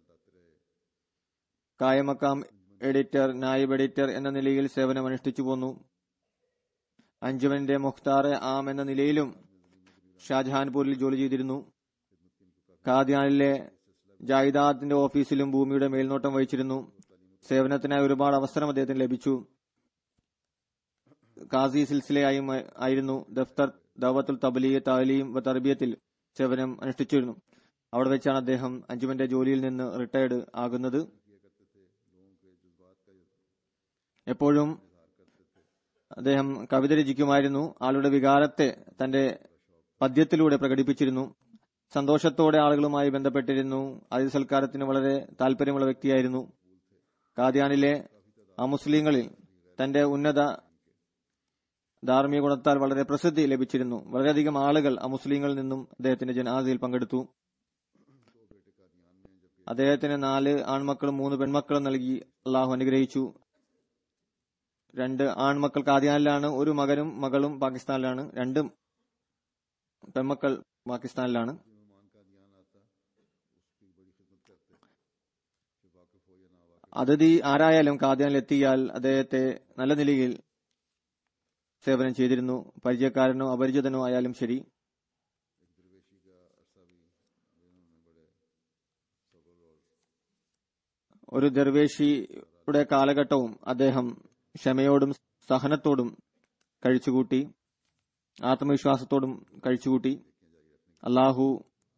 കായമക്കാം എഡിറ്റർ, നായിബ് എഡിറ്റർ എന്ന നിലയിൽ സേവനമനുഷ്ഠിച്ചു പോന്നു. അഞ്ജുമന്റെ മുഖ്താർ ആം എന്ന നിലയിലും ഷാജഹാൻപൂരിൽ ജോലി ചെയ്തിരുന്നു. കാദിയാനിലെ ജായിദാദിന്റെ ഓഫീസിലും ഭൂമിയുടെ മേൽനോട്ടം വഹിച്ചിരുന്നു. സേവനത്തിനായി ഒരുപാട് അവസരം അദ്ദേഹത്തിന് ലഭിച്ചു. ഖാസി സിൽസിലയായും ആയിരുന്നു. ദഫ്തർ ദഅവത്തുൽ തബ്ലീഗ് താലീം വ തർബിയത്തിൽ സേവനം അനുഷ്ഠിച്ചിരുന്നു. അവിടെ വെച്ചാണ് അദ്ദേഹം അഞ്ജുമന്റെ ജോലിയിൽ നിന്ന് റിട്ടയർഡ് ആകുന്നത്. എപ്പോഴും അദ്ദേഹം കവിത രചിക്കുമായിരുന്നു. ആളുടെ വികാരത്തെ തന്റെ പദ്യത്തിലൂടെ പ്രകടിപ്പിച്ചിരുന്നു. സന്തോഷത്തോടെ ആളുകളുമായി ബന്ധപ്പെട്ടിരുന്നു. അതിഥി സൽക്കാരത്തിന് വളരെ താല്പര്യമുള്ള വ്യക്തിയായിരുന്നു. കാദിയാനിലെ അമുസ്ലിങ്ങളിൽ തന്റെ ഉന്നത ധാർമ്മിക ഗുണത്താൽ വളരെ പ്രസിദ്ധി ലഭിച്ചിരുന്നു. വളരെയധികം ആളുകൾ അമുസ്ലിങ്ങളിൽ നിന്നും അദ്ദേഹത്തിന്റെ ജനാസയിൽ പങ്കെടുത്തു. അദ്ദേഹത്തിന് 4 ആൺമക്കളും 3 പെൺമക്കളും നൽകി അള്ളാഹു അനുഗ്രഹിച്ചു. 2 ആൺമക്കൾ കാദിയാനിലാണ്. 1 മകനും മകളും പാകിസ്ഥാനിലാണ്. 2 പെൺമക്കൾ പാകിസ്ഥാനിലാണ്. അതിഥി ആരായാലും കാദിയാനിൽ എത്തിയാൽ അദ്ദേഹത്തെ നല്ല നിലയിൽ സേവനം ചെയ്തിരുന്നു. പരിചയക്കാരനോ അപരിചിതനോ ആയാലും ശരി. ഒരു ദർവേഷിയുടെ കാലഘട്ടവും അദ്ദേഹം ക്ഷമയോടും സഹനത്തോടും കഴിച്ചുകൂട്ടി, ആത്മവിശ്വാസത്തോടും കഴിച്ചുകൂട്ടി. അള്ളാഹു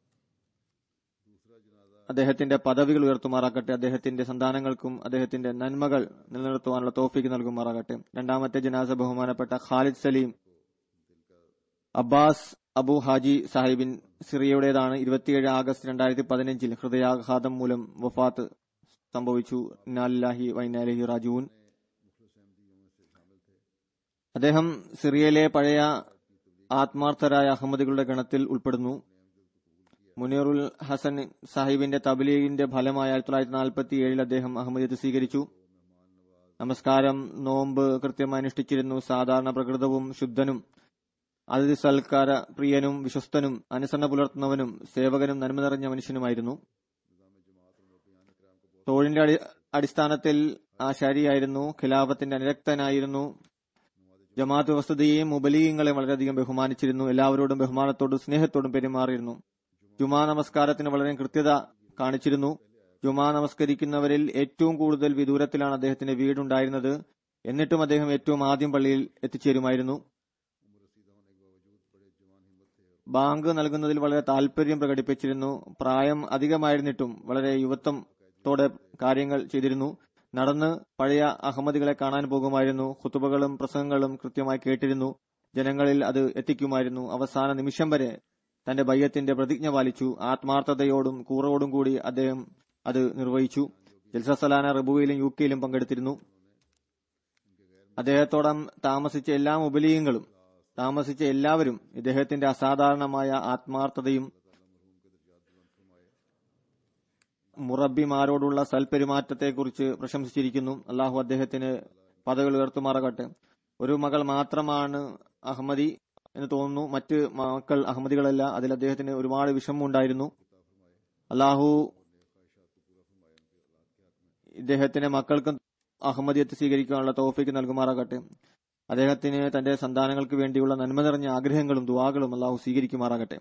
അദ്ദേഹത്തിന്റെ പദവികൾ ഉയർത്തുമാറാകട്ടെ. അദ്ദേഹത്തിന്റെ സന്താനങ്ങൾക്കും അദ്ദേഹത്തിന്റെ നന്മകൾ നിലനിർത്തുവാനുള്ള തൗഫീഖ് നൽകുമാറാകട്ടെ. രണ്ടാമത്തെ ജനാസ ബഹുമാനപ്പെട്ട Khalid Salim Abbas Abu Haji സാഹിബിൻ സിറിയയുടേതാണ്. 27 ആഗസ്റ്റ് 2015 ഹൃദയാഘാതം മൂലം വഫാത്ത് സംഭവിച്ചു. ഇന്നാ ലില്ലാഹി വ ഇന്നാ ഇലൈഹി റാജിഊൻ. അദ്ദേഹം സിറിയയിലെ പഴയ ആത്മാർത്ഥരായ അഹമ്മദികളുടെ ഗണത്തിൽ ഉൾപ്പെടുന്നു. മുനീറുൽ ഹസൻ സാഹിബിന്റെ തബ്ലീഗിന്റെ ഫലമായ 1947 അദ്ദേഹം അഹമ്മദിയത്ത് സ്വീകരിച്ചു. നമസ്കാരം, നോമ്പ് കൃത്യമായി അനുഷ്ഠിച്ചിരുന്നു. സാധാരണ പ്രകൃതവും ശുദ്ധനും അതിഥി സൽക്കാര പ്രിയനും വിശ്വസ്തനും അനുസരണ പുലർത്തുന്നവനും സേവകനും നന്മ നിറഞ്ഞ മനുഷ്യനുമായിരുന്നു. തൊഴിലിന്റെ അടിസ്ഥാനത്തിൽ ആശാരിയായിരുന്നു. ഖിലാഫത്തിന്റെ അനുരക്തനായിരുന്നു. ജമാഅത്ത് വസ്തുതയെയും മുബലീഗങ്ങളെയും വളരെയധികം ബഹുമാനിച്ചിരുന്നു. എല്ലാവരോടും ബഹുമാനത്തോടും സ്നേഹത്തോടും പെരുമാറിയിരുന്നു. ജുമാ നമസ്കാരത്തിന് വളരെ കൃത്യത കാണിച്ചിരുന്നു. ജുമാ നമസ്കരിക്കുന്നവരിൽ ഏറ്റവും കൂടുതൽ വിദൂരത്തിലാണ് അദ്ദേഹത്തിന്റെ വീടുണ്ടായിരുന്നത്. എന്നിട്ടും അദ്ദേഹം ഏറ്റവും ആദ്യം പള്ളിയിൽ എത്തിച്ചേരുമായിരുന്നു. ബാങ്ക് നൽകുന്നതിൽ വളരെ താല്പര്യം പ്രകടിപ്പിച്ചിരുന്നു. പ്രായം അധികമായിരുന്നിട്ടും വളരെ യുവത്വത്തോടെ കാര്യങ്ങൾ ചെയ്തിരുന്നു. നടന്ന് പഴയ അഹമ്മദികളെ കാണാൻ പോകുമായിരുന്നു. ഖുതുബകളും പ്രസംഗങ്ങളും കൃത്യമായി കേട്ടിരുന്നു. ജനങ്ങളിൽ അത് എത്തിക്കുമായിരുന്നു. അവസാന നിമിഷം വരെ തന്റെ ബയ്യത്തിന്റെ പ്രതിജ്ഞ പാലിച്ചു. ആത്മാർത്ഥതയോടും കൂറോടും കൂടി അദ്ദേഹം അത് നിർവഹിച്ചു. ജൽസ സലാന റബുവയിലും യുകെയിലും പങ്കെടുത്തിരുന്നു. അദ്ദേഹത്തോടം താമസിച്ച എല്ലാ മുബലീഗങ്ങളും താമസിച്ച എല്ലാവരും ഇദ്ദേഹത്തിന്റെ അസാധാരണമായ ആത്മാർത്ഥതയും മുറബിമാരോടുള്ള സൽപെരുമാറ്റത്തെക്കുറിച്ച് പ്രശംസിച്ചിരിക്കുന്നു. അള്ളാഹു അദ്ദേഹത്തിന് പദവികൾ ഉയർത്തുമാറാകട്ടെ. ഒരു മകൾ മാത്രമാണ് അഹമ്മദി എന്ന് തോന്നുന്നു. മറ്റ് മക്കൾ അഹമ്മദികളല്ല. അതിൽ അദ്ദേഹത്തിന് ഒരുപാട് വിഷമമുണ്ടായിരുന്നു. അള്ളാഹു ഇദ്ദേഹത്തിന്റെ മക്കൾക്കും അഹമ്മദിയത്ത് സ്വീകരിക്കാനുള്ള തൗഫീക്ക് നൽകുമാറാകട്ടെ. അദ്ദേഹത്തിന് തന്റെ സന്താനങ്ങൾക്ക് വേണ്ടിയുള്ള നന്മ നിറഞ്ഞ ആഗ്രഹങ്ങളും ദുആകളും അള്ളാഹു സ്വീകരിക്കുമാറാകട്ടെ.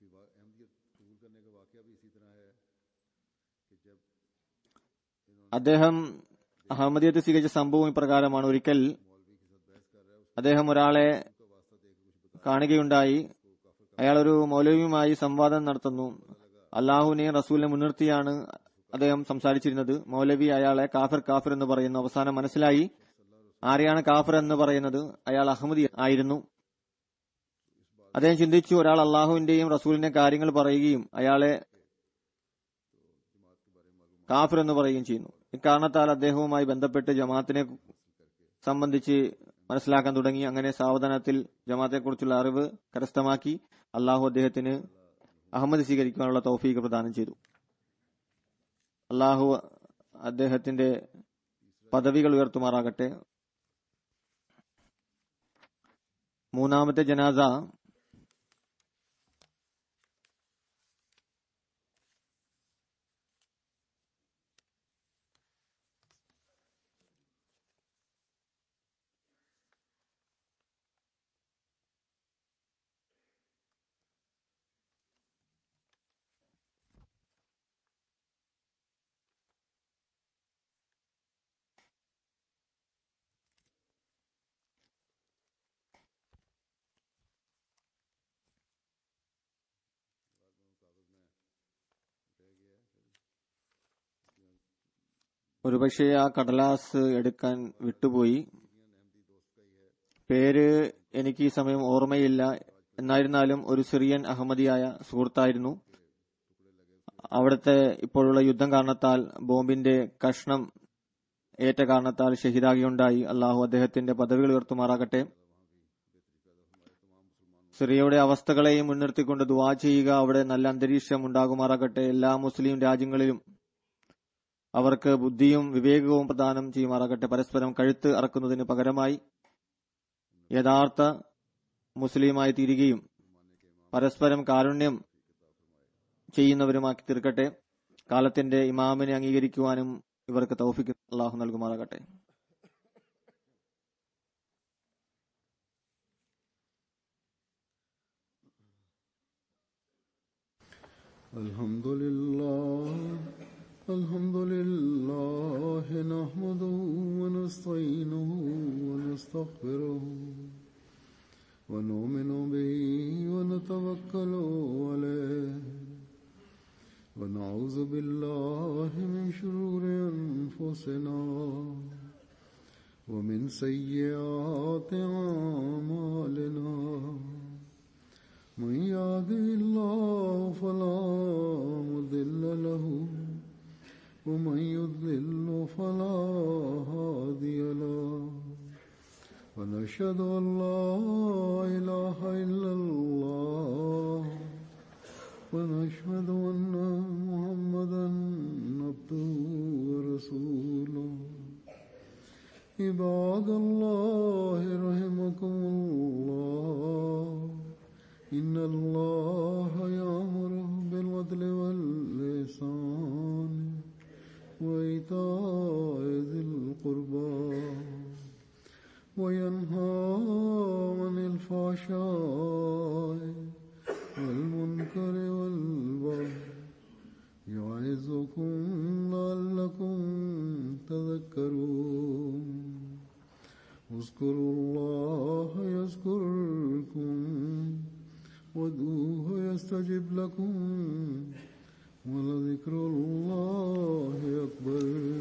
അദ്ദേഹം അഹമ്മദിയത്ത് സ്വീകരിച്ച സംഭവം ഇപ്രകാരമാണ്. ഒരിക്കൽ അദ്ദേഹം ഒരാളെ കാണുകയുണ്ടായി. അയാൾ ഒരു മൗലവിയുമായി സംവാദം നടത്തുന്നു. അള്ളാഹുവിനെയും റസൂലിനെ മുൻനിർത്തിയാണ് അദ്ദേഹം സംസാരിച്ചിരുന്നത്. മൗലവി അയാളെ കാഫിർ കാഫിർ എന്ന് പറയുന്നു. അവസാനം മനസ്സിലായി ആരെയാണ് കാഫിർ എന്ന് പറയുന്നത്. അയാൾ അഹമ്മദി ആയിരുന്നു. അദ്ദേഹം ചിന്തിച്ചു, ഒരാൾ അള്ളാഹുവിന്റെയും റസൂലിന്റെയും കാര്യങ്ങൾ പറയുകയും അയാളെ കാഫിർ എന്ന് പറയുകയും ചെയ്യുന്നു. ഇക്കാരണത്താൽ അദ്ദേഹവുമായി ബന്ധപ്പെട്ട് ജമാഅത്തിനെ സംബന്ധിച്ച് മനസ്സിലാക്കാൻ തുടങ്ങി. അങ്ങനെ സാവധാനത്തിൽ ജമാഅത്തെക്കുറിച്ചുള്ള അറിവ് കരസ്ഥമാക്കി. അള്ളാഹു അദ്ദേഹത്തിന് അഹമ്മദ് സ്വീകരിക്കാനുള്ള തൗഫീഖ് പ്രദാനം ചെയ്തു. അള്ളാഹു അദ്ദേഹത്തിന്റെ പദവികൾ ഉയർത്തുമാറാകട്ടെ. മൂന്നാമത്തെ ജനാസ ഒരുപക്ഷെ ആ കടലാസ് എടുക്കാൻ വിട്ടുപോയി. പേര് എനിക്ക് ഈ സമയം ഓർമ്മയില്ല. എന്നായിരുന്നാലും ഒരു സിറിയൻ അഹമ്മദിയായ സുഹൃത്തായിരുന്നു. അവിടുത്തെ ഇപ്പോഴുള്ള യുദ്ധം കാരണത്താൽ ബോംബിന്റെ കഷ്ണം ഏറ്റ കാരണത്താൽ ഷഹീദാകുകയുണ്ടായി. അള്ളാഹു അദ്ദേഹത്തിന്റെ പദവികൾ ഉയർത്തുമാറാകട്ടെ. സിറിയയുടെ അവസ്ഥകളെയും മുൻനിർത്തിക്കൊണ്ട് ദുആ ചെയ്യുക. അവിടെ നല്ല അന്തരീക്ഷം ഉണ്ടാകുമാറാകട്ടെ. എല്ലാ മുസ്ലിം രാജ്യങ്ങളിലും അവർക്ക് ബുദ്ധിയും വിവേകവും പ്രദാനം ചെയ്യുമാറാകട്ടെ. പരസ്പരം കഴുത്ത് അറക്കുന്നതിന് പകരമായി യഥാർത്ഥ മുസ്ലിമായി തീരുകയും പരസ്പരം കാരുണ്യം ചെയ്യുന്നവരുമാക്കി തീർക്കട്ടെ. കാലത്തിന്റെ ഇമാമിനെ അംഗീകരിക്കുവാനും ഇവർക്ക് തൗഫീഖ് അള്ളാഹു നൽകുമാറാകട്ടെ. അൽഹംദുലില്ലാഹി നഹ്മദുഹു വനസ്തഈനുഹു വനസ്തഗ്ഫിറുഹു വനുഅ്മിനു ബിഹി വനതവക്കലു അലൈഹി വനഊദു ബില്ലാഹി മിൻ ശുറൂരി അൻഫുസിനാ വമിൻ സയ്യിആതി അഅ്മാലിനാ من يهده الله فلا مضل له ومن يضلل فلا هادي له ونشهد أن لا إله إلا الله ونشهد عباد الله رحمكم الله إن الله يأمر بالعدل والإحسان وإيتاء ذي القربى وينهى عن الفحشاء والمنكر والبغي يعظكم لعلكم تذكرون اذكروا الله يذكركم وادعوه يستجب لكم ولذكر الله أكبر.